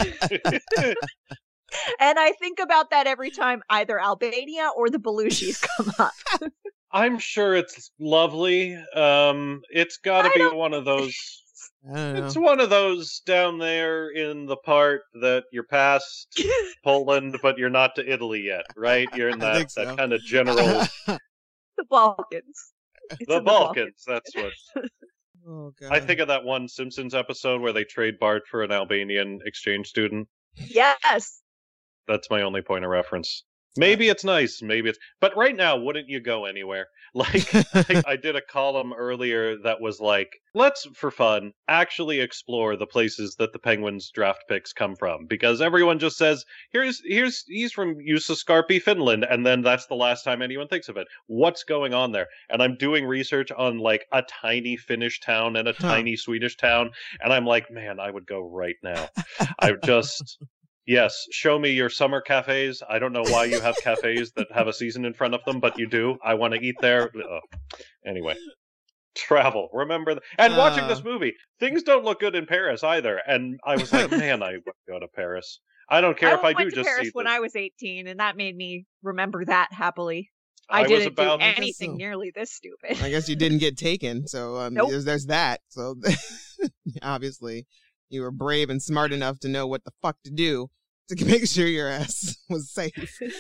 And I think about that every time either Albania or the Belushis come up. I'm sure it's lovely. Um, it's got to I be don't- one of those. I don't know. It's one of those down there in the part that you're past Poland, but you're not to Italy yet, right? You're in I that, think so. that kind of general. The Balkans. It's the in Balkans. That's what. Oh, God. I think of that one Simpsons episode where they trade Bart for an Albanian exchange student. Yes. That's my only point of reference. Maybe it's nice, maybe it's... But right now, wouldn't you go anywhere? Like, I, I did a column earlier that was like, let's, for fun, actually explore the places that the Penguins draft picks come from. Because everyone just says, here's, here's, he's from Juuso-Skarpi, Finland, and then that's the last time anyone thinks of it. What's going on there? And I'm doing research on, like, a tiny Finnish town and a Huh. tiny Swedish town, and I'm like, man, I would go right now. I just... Yes, show me your summer cafes. I don't know why you have cafes that have a season in front of them, but you do. I want to eat there. Ugh. Anyway, travel. Remember, th- and watching Uh. this movie, things don't look good in Paris either. And I was like, man, I would go to Paris. I don't care I if I do went to just Paris see when this. I was eighteen, and that made me remember that happily. I, I was didn't about- do anything so. nearly this stupid. I guess you didn't get taken, so um, Nope. there's, there's that. So obviously, you were brave and smart enough to know what the fuck to do to make sure your ass was safe,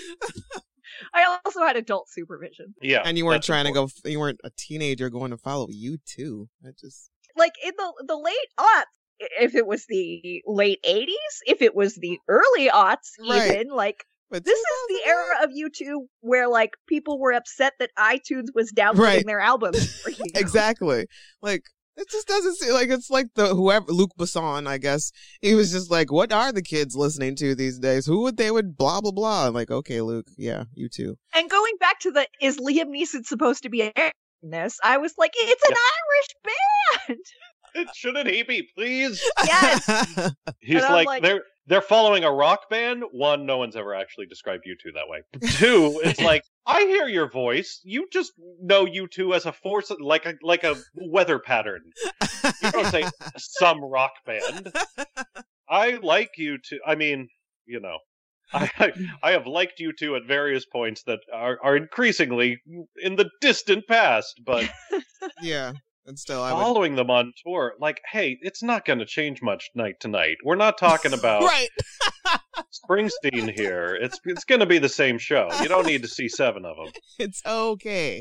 I also had adult supervision. Yeah, and you weren't that's trying important. to go. You weren't a teenager going to follow you too. I just Like in the the late aughts, i- if it was the late eighties, if it was the early aughts, Right. even like but this is the era of U two where like people were upset that iTunes was downloading Right. their albums for you. exactly like. It just doesn't seem like it's like the whoever Luc Besson, I guess. He was just like, what are the kids listening to these days? Who would they would blah blah blah. I'm like, okay, Luke, yeah, you too. And going back to the is Liam Neeson supposed to be in this? I was like, it's an Irish band. It, shouldn't he be, please? Yes. He's And I'm like, like- they're they're following a rock band. One, no one's ever actually described you two that way. Two, it's like, I hear your voice. You just know you two as a force, like a like a weather pattern. You don't say some rock band. I like you two. I mean, you know, I I have liked you two at various points that are are increasingly in the distant past, but Yeah, and still, I would. following them on tour, like, hey, it's not going to change much night to night. We're not talking about Right. Springsteen here. It's it's going to be the same show. You don't need to see seven of them. It's okay.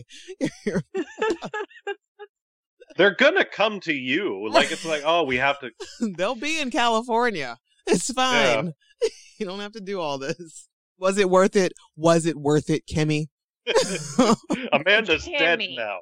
They're going to come to you. Like, it's like, oh, we have to. They'll be in California. It's fine. You don't have to do all this. Was it worth it? Was it worth it, Kimmy? Amanda's dead Kimmy. now.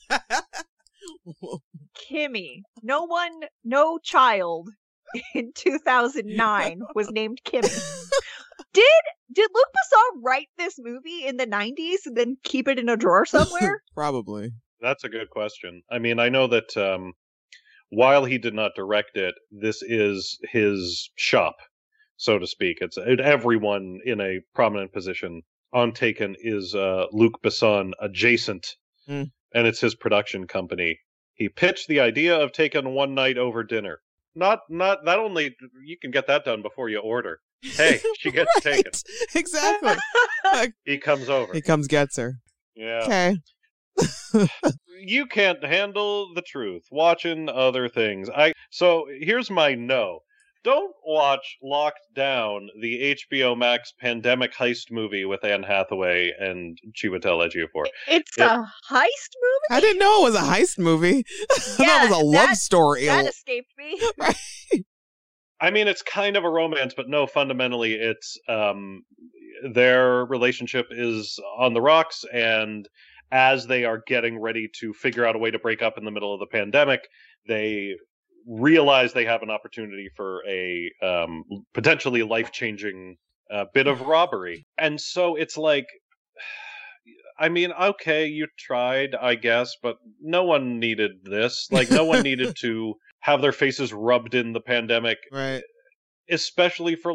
Kimmy. No one, no child in two thousand nine was named Kimmy. Did did Luc Besson write this movie in the nineties and then keep it in a drawer somewhere? Probably. That's a good question. I mean, I know that um, while he did not direct it, this is his shop, so to speak. It's it, everyone in a prominent position on Taken is uh, Luc Besson adjacent, Mm. and it's his production company. He pitched the idea of Taken one night over dinner. Not, not that only you can get that done before you order. Hey, she gets Right. taken. Exactly. Like, He comes over. he comes, gets her. Yeah. Okay. You can't handle the truth. Watching other things. I so here's my no. Don't watch Locked Down, the H B O Max pandemic heist movie with Anne Hathaway and Chiwetel Ejiofor. It's Yeah. a heist movie? I didn't know it was a heist movie. I Yeah, thought it was a love that- story. That escaped me. I mean, it's kind of a romance, but no, fundamentally, it's um, their relationship is on the rocks, and as they are getting ready to figure out a way to break up in the middle of the pandemic, they realize they have an opportunity for a um, potentially life-changing uh, bit of robbery. And so it's like, I mean, okay, you tried, I guess, but no one needed this. Like, no one needed to have their faces rubbed in the pandemic, Right. especially for like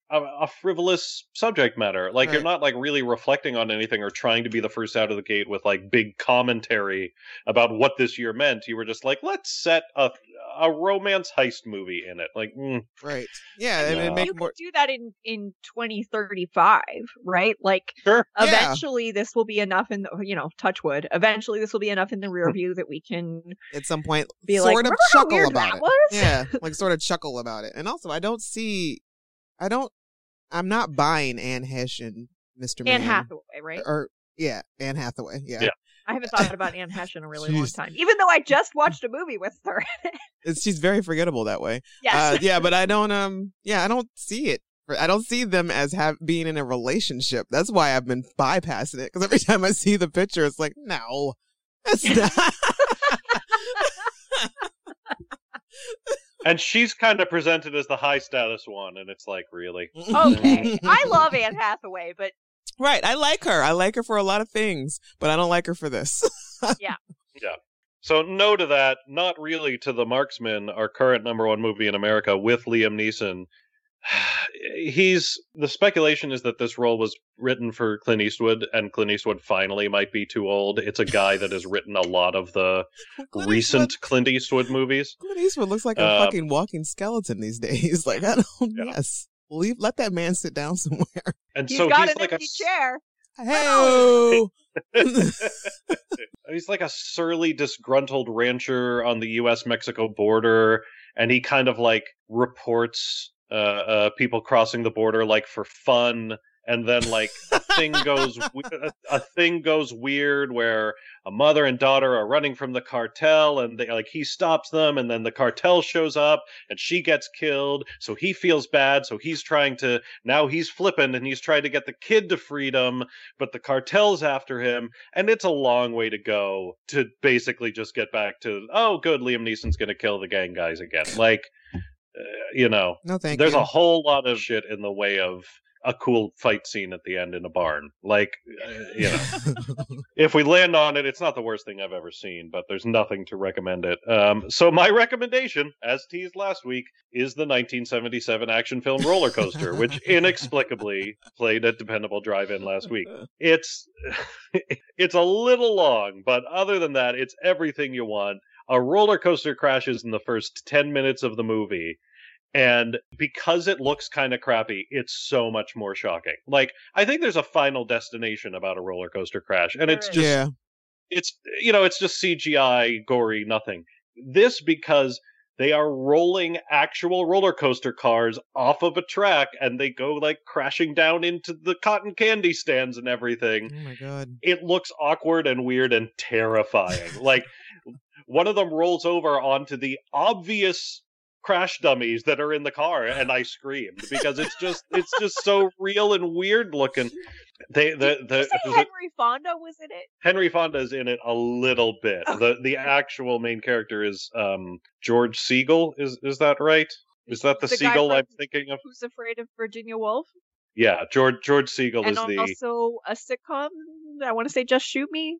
a, a frivolous subject matter. Like you're Right. not like really reflecting on anything or trying to be the first out of the gate with like big commentary about what this year meant. You were just like, let's set a a romance heist movie in it. Like, mm, Right. Yeah, and Yeah. it make You more. could do that in in twenty thirty-five, right? Like sure. Yeah. eventually this will be enough in the, you know, touch wood. Eventually this will be enough in the rear view that we can At some point, be like, sort of remember how chuckle weird about that it. was? Yeah, like sort of chuckle about it. And also, I don't see, I don't, I'm not buying Anne Hesh and Mister Anne Man. Hathaway, right? Or, yeah, Anne Hathaway. Yeah. Yeah. I haven't thought about Anne Hesh in a really long Jeez. time, even though I just watched a movie with her. It's, she's very forgettable that way. Yes. Uh, yeah, but I don't, um, yeah, I don't see it. I don't see them as have being in a relationship. That's why I've been bypassing it. Because every time I see the picture, it's like, no, that's not. And she's kind of presented as the high status one, and it's like, really? Okay. I love Anne Hathaway, but Right. I like her. I like her for a lot of things, but I don't like her for this. So no to that, not really to The Marksman, our current number one movie in America with Liam Neeson. He's the speculation is that this role was written for Clint Eastwood, and Clint Eastwood finally might be too old. It's a guy that has written a lot of the Clint recent Eastwood, Clint Eastwood movies. Clint Eastwood looks like a Uh, fucking walking skeleton these days. Like, I don't, Yeah. yes. Leave, let that man sit down somewhere. And he's so got he's an like a empty chair. Hey! he's like a surly, disgruntled rancher on the U S Mexico border, and he kind of like reports uh, uh, people crossing the border like for fun. And then like a thing goes a, a thing goes weird where a mother and daughter are running from the cartel, and they like he stops them, and then the cartel shows up and she gets killed, so he feels bad, so he's trying to now he's flipping and he's trying to get the kid to freedom, but the cartel's after him, and it's a long way to go to basically just get back to, oh good, Liam Neeson's gonna kill the gang guys again. Like uh, you know, No, thank there's you. a whole lot of shit in the way of a cool fight scene at the end in a barn. Like, uh, you know, if we land on it, it's not the worst thing I've ever seen, but there's nothing to recommend it. Um, so my recommendation, as teased last week, is the nineteen seventy-seven action film Roller Coaster, which inexplicably played at Dependable Drive-In last week. It's it's a little long, but other than that, it's everything you want. A roller coaster crashes in the first ten minutes of the movie. And because it looks kind of crappy, it's so much more shocking. Like, I think there's a Final Destination about a roller coaster crash, and There it's is. just, Yeah. it's, you know, it's just C G I, gory, nothing. This, because they are rolling actual roller coaster cars off of a track, and they go, like, crashing down into the cotton candy stands and everything. Oh my God. It looks awkward and weird and terrifying. Like, one of them rolls over onto the obvious crash dummies that are in the car, and I screamed because it's just it's just so real and weird looking. They the Did the, you say the Henry Fonda was in it? Henry Fonda is in it a little bit. The the actual main character is um George Siegel. Is is that right? Is that the, The guy Siegel from- I'm thinking of? Who's Afraid of Virginia Woolf? Yeah, George George Siegel And is the also a sitcom. I want to say Just Shoot Me.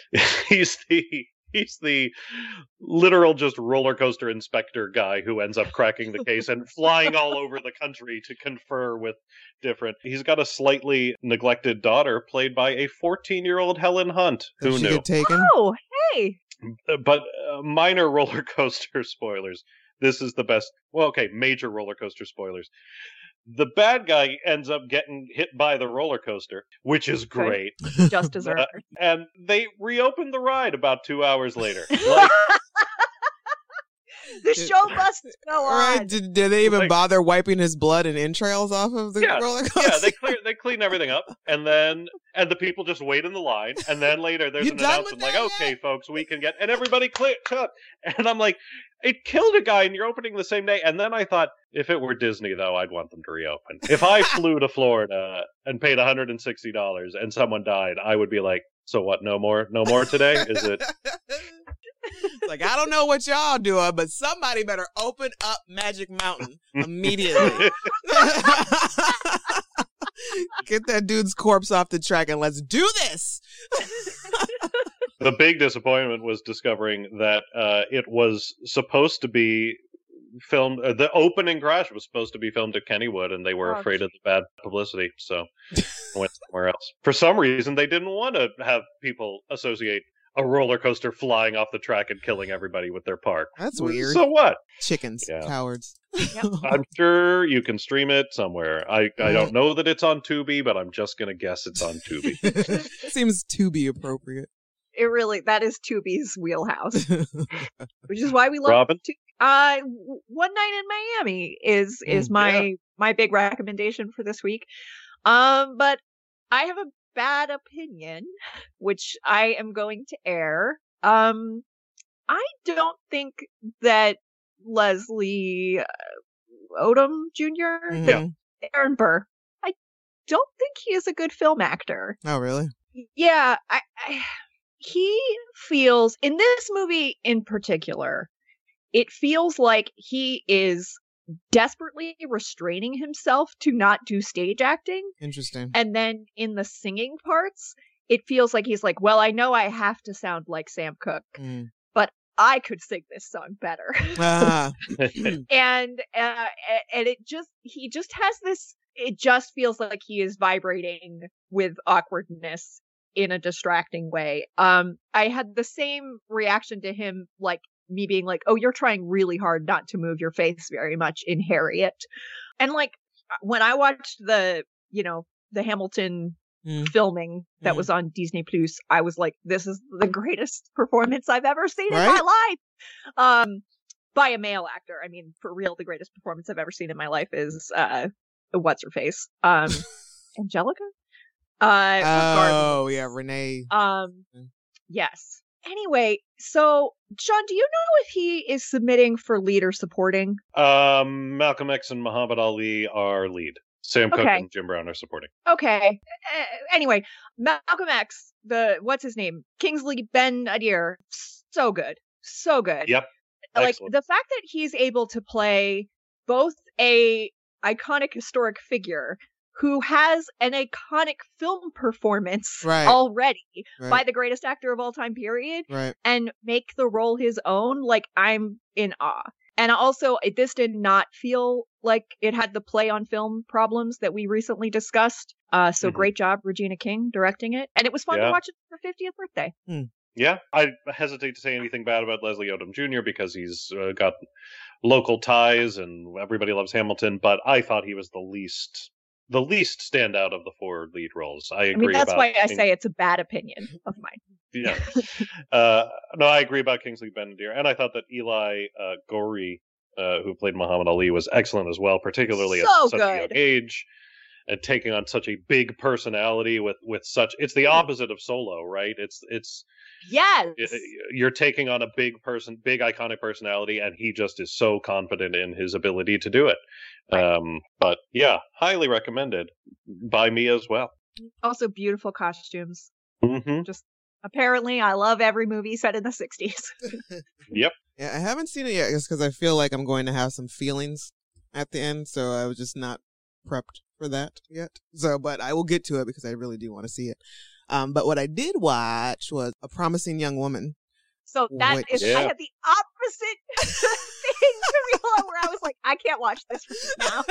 he's the he's the literal just roller coaster inspector guy who ends up cracking the case and flying all over the country to confer with different. He's got a slightly neglected daughter played by a fourteen year old Helen Hunt. Did Who she knew? get taken? Oh, hey. Uh, But uh, minor roller coaster spoilers. This is the best. Well, okay, major roller coaster spoilers. The bad guy ends up getting hit by the roller coaster, which is great. Just deserved. And they reopened the ride about two hours later. Like, The show must go All right. on. Did, did they even Like- bother wiping his blood and entrails off of the Yeah, roller coaster? yeah, they clear they clean everything up, and then and the people just wait in the line, and then later there's You an done with announcement like, that "Okay, yet?" folks, we can get," and everybody clear shut. And I'm like, it killed a guy, and you're opening the same day. And then I thought, if it were Disney, though, I'd want them to reopen. If I flew to Florida and paid one hundred sixty dollars and someone died, I would be like, so what? No more, no more today? Is it? It's like, I don't know what y'all doing, but somebody better open up Magic Mountain immediately. Get that dude's corpse off the track and let's do this. The big disappointment was discovering that uh, it was supposed to be filmed. Uh, the opening crash was supposed to be filmed at Kennywood, and they were Oh, afraid of the bad publicity, so went somewhere else. For some reason, they didn't want to have people associate a roller coaster flying off the track and killing everybody with their park. That's weird. So what? Chickens, Yeah. cowards. I'm sure you can stream it somewhere. I, I don't know that it's on Tubi, but I'm just gonna guess it's on Tubi. Seems to be appropriate. It really that is Tubi's wheelhouse, which is why we love Robin? Tubi. Uh, w- One Night in Miami is is Mm, my yeah. my big recommendation for this week. Um, but I have a bad opinion, which I am going to air. Um, I don't think that Leslie uh, Odom Junior Mhm. Aaron Burr. I don't think he is a good film actor. Oh, really? Yeah, I, I he feels in this movie in particular, it feels like he is desperately restraining himself to not do stage acting. Interesting. And then in the singing parts, it feels like he's like, well, I know I have to sound like Sam Cooke, Mm. but I could sing this song better. Ah, and uh, a- and it just he just has this it just feels like he is vibrating with awkwardness in a distracting way. um I had the same reaction to him, like me being like, oh, you're trying really hard not to move your face very much in Harriet. And like when I watched the you know the Hamilton Mm. filming that Mm. was on Disney Plus, I was like, this is the greatest performance I've ever seen in Right? my life. Um, by a male actor. I mean, for real, the greatest performance I've ever seen in my life is uh, what's her face, um, Angelica. Uh, Oh, yeah, Renee. um, Mm. yes. Anyway, so Sean, do you know if he is submitting for lead or supporting? um, Malcolm X and Muhammad Ali are lead. Sam Cooke Okay. and Jim Brown are supporting. Okay. Uh, anyway, Malcolm X, the what's his name, Kingsley Ben Adir, so good, so good. Yep. Like Excellent. the fact that he's able to play both a iconic historic figure who has an iconic film performance Right. already by Right. the greatest actor of all time period Right. and make the role his own, like I'm in awe. And also, it, this did not feel like it had the play on film problems that we recently discussed. Uh, so Mhm. great job, Regina King, directing it. And it was fun Yeah. to watch it for her fiftieth birthday. Yeah, I hesitate to say anything bad about Leslie Odom Junior because he's uh, got local ties and everybody loves Hamilton, but I thought he was the least the least standout of the four lead roles. I I agree mean, that's about why I King- say it's a bad opinion of mine. yeah. uh, no, I agree about Kingsley Ben-Adir, and I thought that Eli uh, Gorey, uh, who played Muhammad Ali, was excellent as well, particularly So at such a young good. age, and taking on such a big personality with with such. It's the opposite of Solo, right? It's it's Yes. y- you're taking on a big person, big iconic personality, and he just is so confident in his ability to do it. Um, but yeah, highly recommended by me as well. Also, beautiful costumes. hmm Just apparently, I love every movie set in the sixties. Yep. Yeah, I haven't seen it yet because I feel like I'm going to have some feelings at the end, so I was just not prepped for that yet. So, but I will get to it because I really do want to see it. Um, but what I did watch was A Promising Young Woman. So that Which- is, I Yeah. had the opposite thing to realize where I was like, I can't watch this now.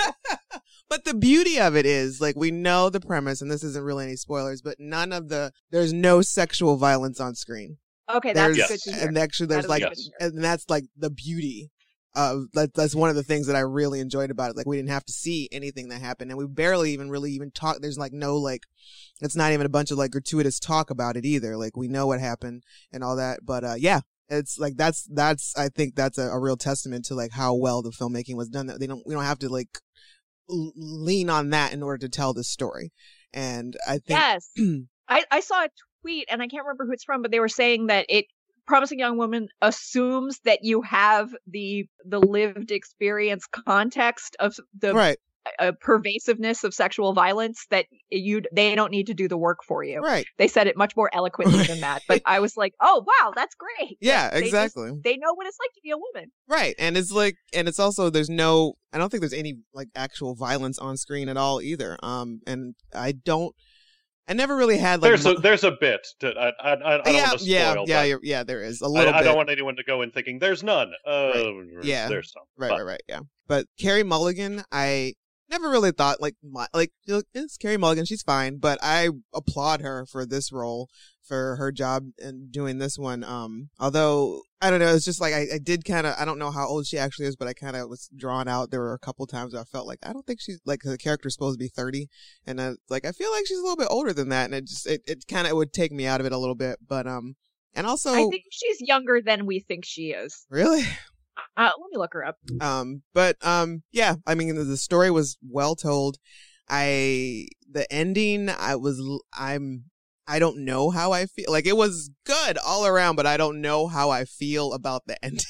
But the beauty of it is, like, we know the premise, and this isn't really any spoilers, but none of the, there's no sexual violence on screen. Okay, that's There's, good to hear. and actually That there's is like, good to hear. and that's like the beauty of, that, that's one of the things that I really enjoyed about it. Like, we didn't have to see anything that happened, and we barely even really even talk, there's like no, like, it's not even a bunch of like gratuitous talk about it either. Like, we know what happened and all that, but uh yeah. It's like, that's, that's, I think that's a, a real testament to like how well the filmmaking was done. That they don't, we don't have to like l- lean on that in order to tell this story. And I think, Yes. I, I saw a tweet, and I can't remember who it's from, but they were saying that it Promising Young Woman assumes that you have the the lived experience context of the right, uh, pervasiveness of sexual violence, that you they don't need to do the work for you. right. They said it much more eloquently than that, but I was like, oh wow, that's great. Yeah, They just- exactly. They know what it's like to be a woman. Right. And it's like, and it's also, there's no, I don't think there's any like actual violence on screen at all either. Um, and I don't, I never really had like there's a mo- there's a bit. To, I, I, I don't yeah, want to spoil, yeah, yeah, but you're- yeah. There is a I, little I bit. don't want anyone to go in thinking there's none. Uh, Yeah. there's some. Right, but- right, right. Yeah, but Carrie Mulligan, I never really thought like my, like you know, it's Carrie Mulligan. She's fine, but I applaud her for this role, for her job in doing this one. Um, although I don't know, it's just like I, I did kind of I don't know how old she actually is, but I kind of was drawn out. There were a couple times I felt like I don't think she's like the character's supposed to be thirty, and I, like I feel like she's a little bit older than that, and it just it, it kind of would take me out of it a little bit. But um, and also I think she's younger than we think she is. really. Uh, let me look her up. Um, but um, yeah, I mean, the, the story was well told. I the ending, I was, I'm, I don't know how I feel. Like it was good all around, but I don't know how I feel about the ending.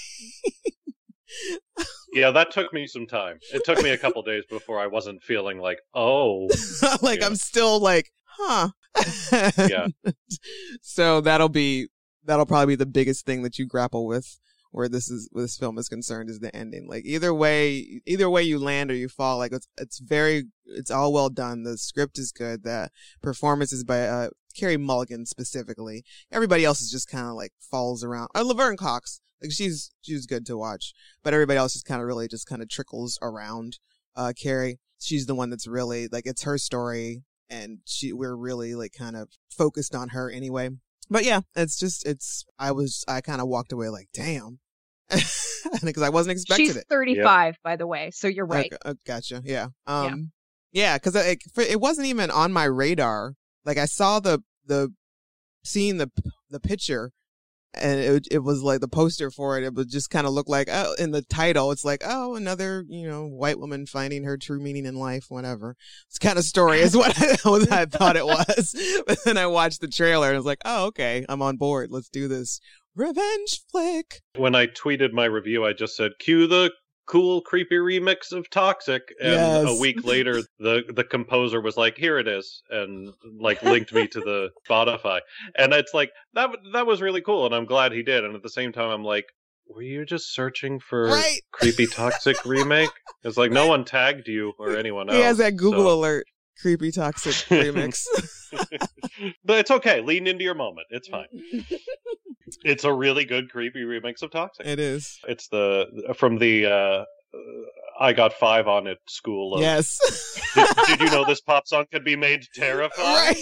Yeah, that took me some time. It took me a couple days before I wasn't feeling like, oh, like Yeah. I'm still like, huh? yeah. So that'll be that'll probably be the biggest thing that you grapple with where this is where this film is concerned, is the ending. Like either way either way you land or you fall, like it's it's very it's all well done. The script is good. The performance is by uh Carrie Mulligan specifically. Everybody else is just kind of like falls around. Uh, Laverne Cox, like she's she's good to watch, but everybody else is kind of really just kind of trickles around. Uh Carrie, she's the one that's really like, it's her story, and she we're really like kind of focused on her anyway. But yeah, it's just it's I was I kind of walked away like, damn, because I wasn't expecting She's it. thirty-five, by the way, so you're right. Okay, uh, gotcha. Yeah. Um. Yeah, because it, it wasn't even on my radar. Like I saw the the seeing the the picture, and it it was like the poster for it. It would just kind of look like, oh, in the title, it's like, oh, another, you know, white woman finding her true meaning in life, whatever. It's kind of story is what I, what I thought it was. But then I watched the trailer and I was like, oh, okay, I'm on board. Let's do this revenge flick. When I tweeted my review, I just said, cue the cool, creepy remix of Toxic. And Yes. a week later, the, the composer was like, here it is. And like linked me to the Spotify. And it's like, that, w- that was really cool. And I'm glad he did. And at the same time, I'm like, were you just searching for Right. creepy Toxic remake? It's like, no one tagged you or anyone else. He has that Google so- alert. Creepy toxic remix. But it's okay. Lean into your moment. It's fine. It's a really good creepy remix of Toxic. It is. It's the from the uh, uh, I got five on it school. Of, Yes. did, did you know this pop song could be made terrifying? Right.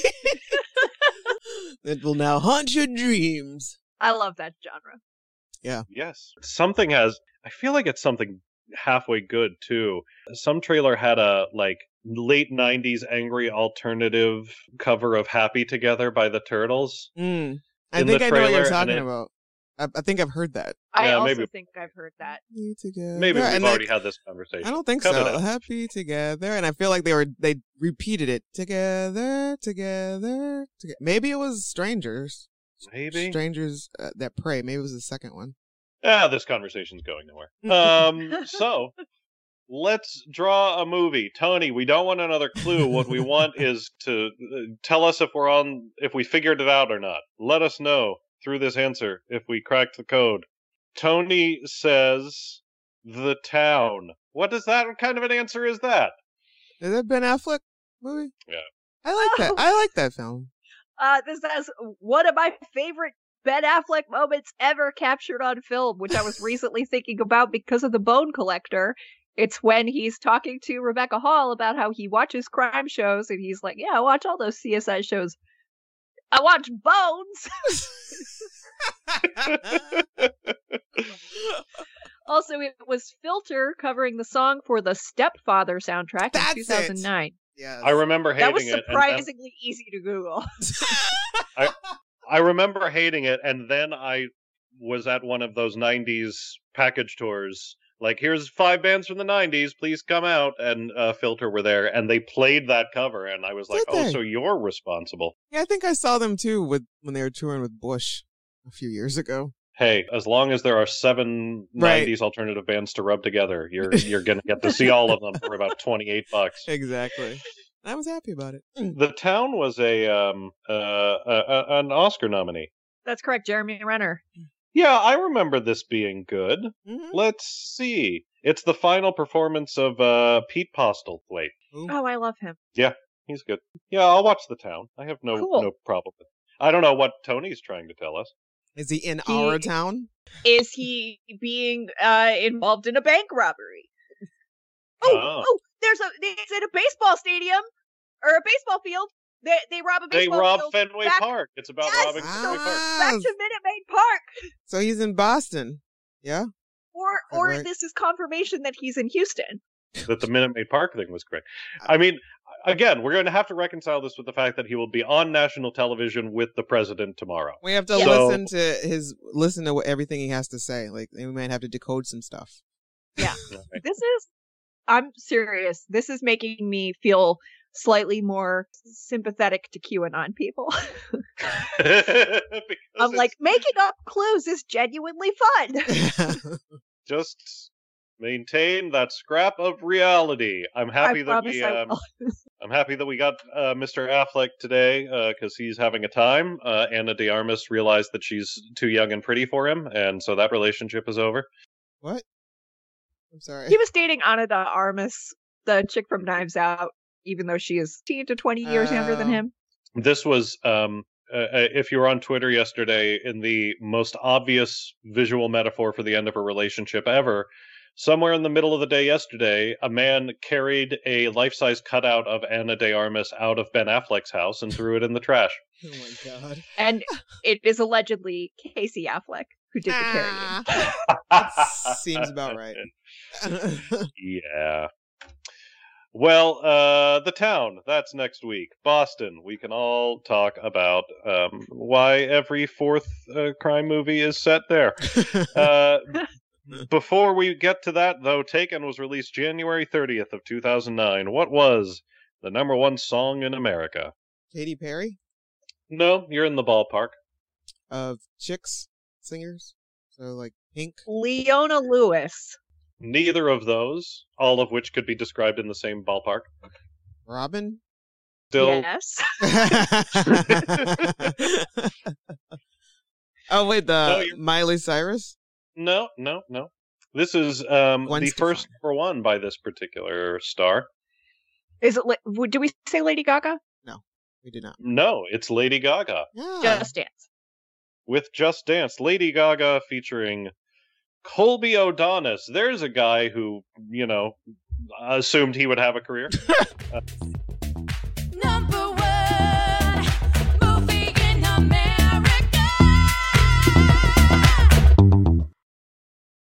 It will now haunt your dreams. I love that genre. Yes. Something has. I feel like it's something halfway good too. Some trailer had a like late nineties angry alternative cover of "Happy Together" by the Turtles. Mm. I In think the I know what trailer, you're and talking it- about. I, I think I've heard that. I Yeah, also maybe- think I've heard that. Happy together. Maybe we've And already like, had this conversation. I don't think Cut it so. out. Happy together, and I feel like they were they repeated it together, together, together. Maybe it was strangers. Maybe. Strangers uh, that pray. Maybe it was the second one. Ah, this conversation's going nowhere. Um, so let's draw a movie. Tony, we don't want another clue. What we want is to uh, tell us if we're on, if we figured it out or not. Let us know through this answer if we cracked the code. Tony says The Town. What is that? What kind of an answer is that? Is that Ben Affleck movie? Yeah. I like that. I like that film. Uh, this has one of my favorite Ben Affleck moments ever captured on film, which I was recently thinking about because of The Bone Collector. It's when he's talking to Rebecca Hall about how he watches crime shows, and he's like, yeah, I watch all those C S I shows. I watch Bones! Also, it was Filter covering the song for the Stepfather soundtrack That's in it. two thousand nine. Yes. I remember hating That was it. and then- surprisingly easy to Google. I remember hating it, and then I was at one of those nineties package tours. Like, here's five bands from the nineties, please come out. And uh, Filter were there, and they played that cover, and I was like, Did oh, they? so you're responsible. Yeah, I think I saw them too with when they were touring with Bush a few years ago. Hey, as long as there are seven Right. nineties alternative bands to rub together, you're you're gonna get to see all of them for about twenty-eight bucks. Exactly. I was happy about it. The Town was a um uh, a, a, an Oscar nominee. That's correct, Jeremy Renner. Yeah, I remember this being good. Mhm. Let's see. It's the final performance of uh, Pete Postlethwaite. Ooh. Oh, I love him. He's good. Yeah, I'll watch The Town. I have no Cool. no problem with it. I don't know what Tony's trying to tell us. Is he in He- our town? Is he being uh, involved in a bank robbery? Oh, Oh. oh, there's a it's in a baseball stadium or a baseball field. They they rob a They baseball rob field. Fenway back- Park. It's about Yes! robbing Ah. Fenway Park. Back to Minute Maid Park. So he's in Boston. Yeah. Or that or right? this is confirmation that he's in Houston. That the Minute Maid Park thing was great. I mean, again, we're going to have to reconcile this with the fact that he will be on national television with the president tomorrow. We have to Yeah. So- listen to his listen to what, everything he has to say. Like we might have to decode some stuff. This is I'm serious. This is making me feel slightly more sympathetic to QAnon people. Because I'm like, it's making up clues is genuinely fun. just maintain that scrap of reality. I'm happy I that promise we. I Um, will. I'm happy that we got uh, Mister Affleck today because he's having a time. Uh, Anna de Armas realized that she's too young and pretty for him, and so that relationship is over. What? I'm sorry. He was dating Ana de Armas, the chick from Knives Out, even though she is fifteen to twenty years younger than Oh. him. This was, um, uh, uh, if you were on Twitter yesterday, in the most obvious visual metaphor for the end of a relationship ever. Somewhere in the middle of the day yesterday, a man carried a life-size cutout of Anna de Armas out of Ben Affleck's house and threw it in the trash. Oh my god. And it is allegedly Casey Affleck who did the carrying. Ah, seems about right. Yeah. Well, uh, The Town, that's next week. Boston, we can all talk about um, why every fourth uh, crime movie is set there. Uh, before we get to that, though, Taken was released January thirtieth of two thousand nine. What was the number one song in America? Katy Perry No, you're in the ballpark. of chicks singers. So like Pink. Leona Lewis. Neither of those, all of which could be described in the same ballpark. Robin. Still, Yes. Oh wait, the No, you're- Miley Cyrus. no, no, no. This is um, Gwen the first Stefani. number one by this particular star. Is it? La- w- Do we say Lady Gaga? We did not. No, it's Lady Gaga Yeah. Just Dance. with Just Dance. Lady Gaga featuring Colby O'Donis. There's a guy who, you know, assumed he would have a career.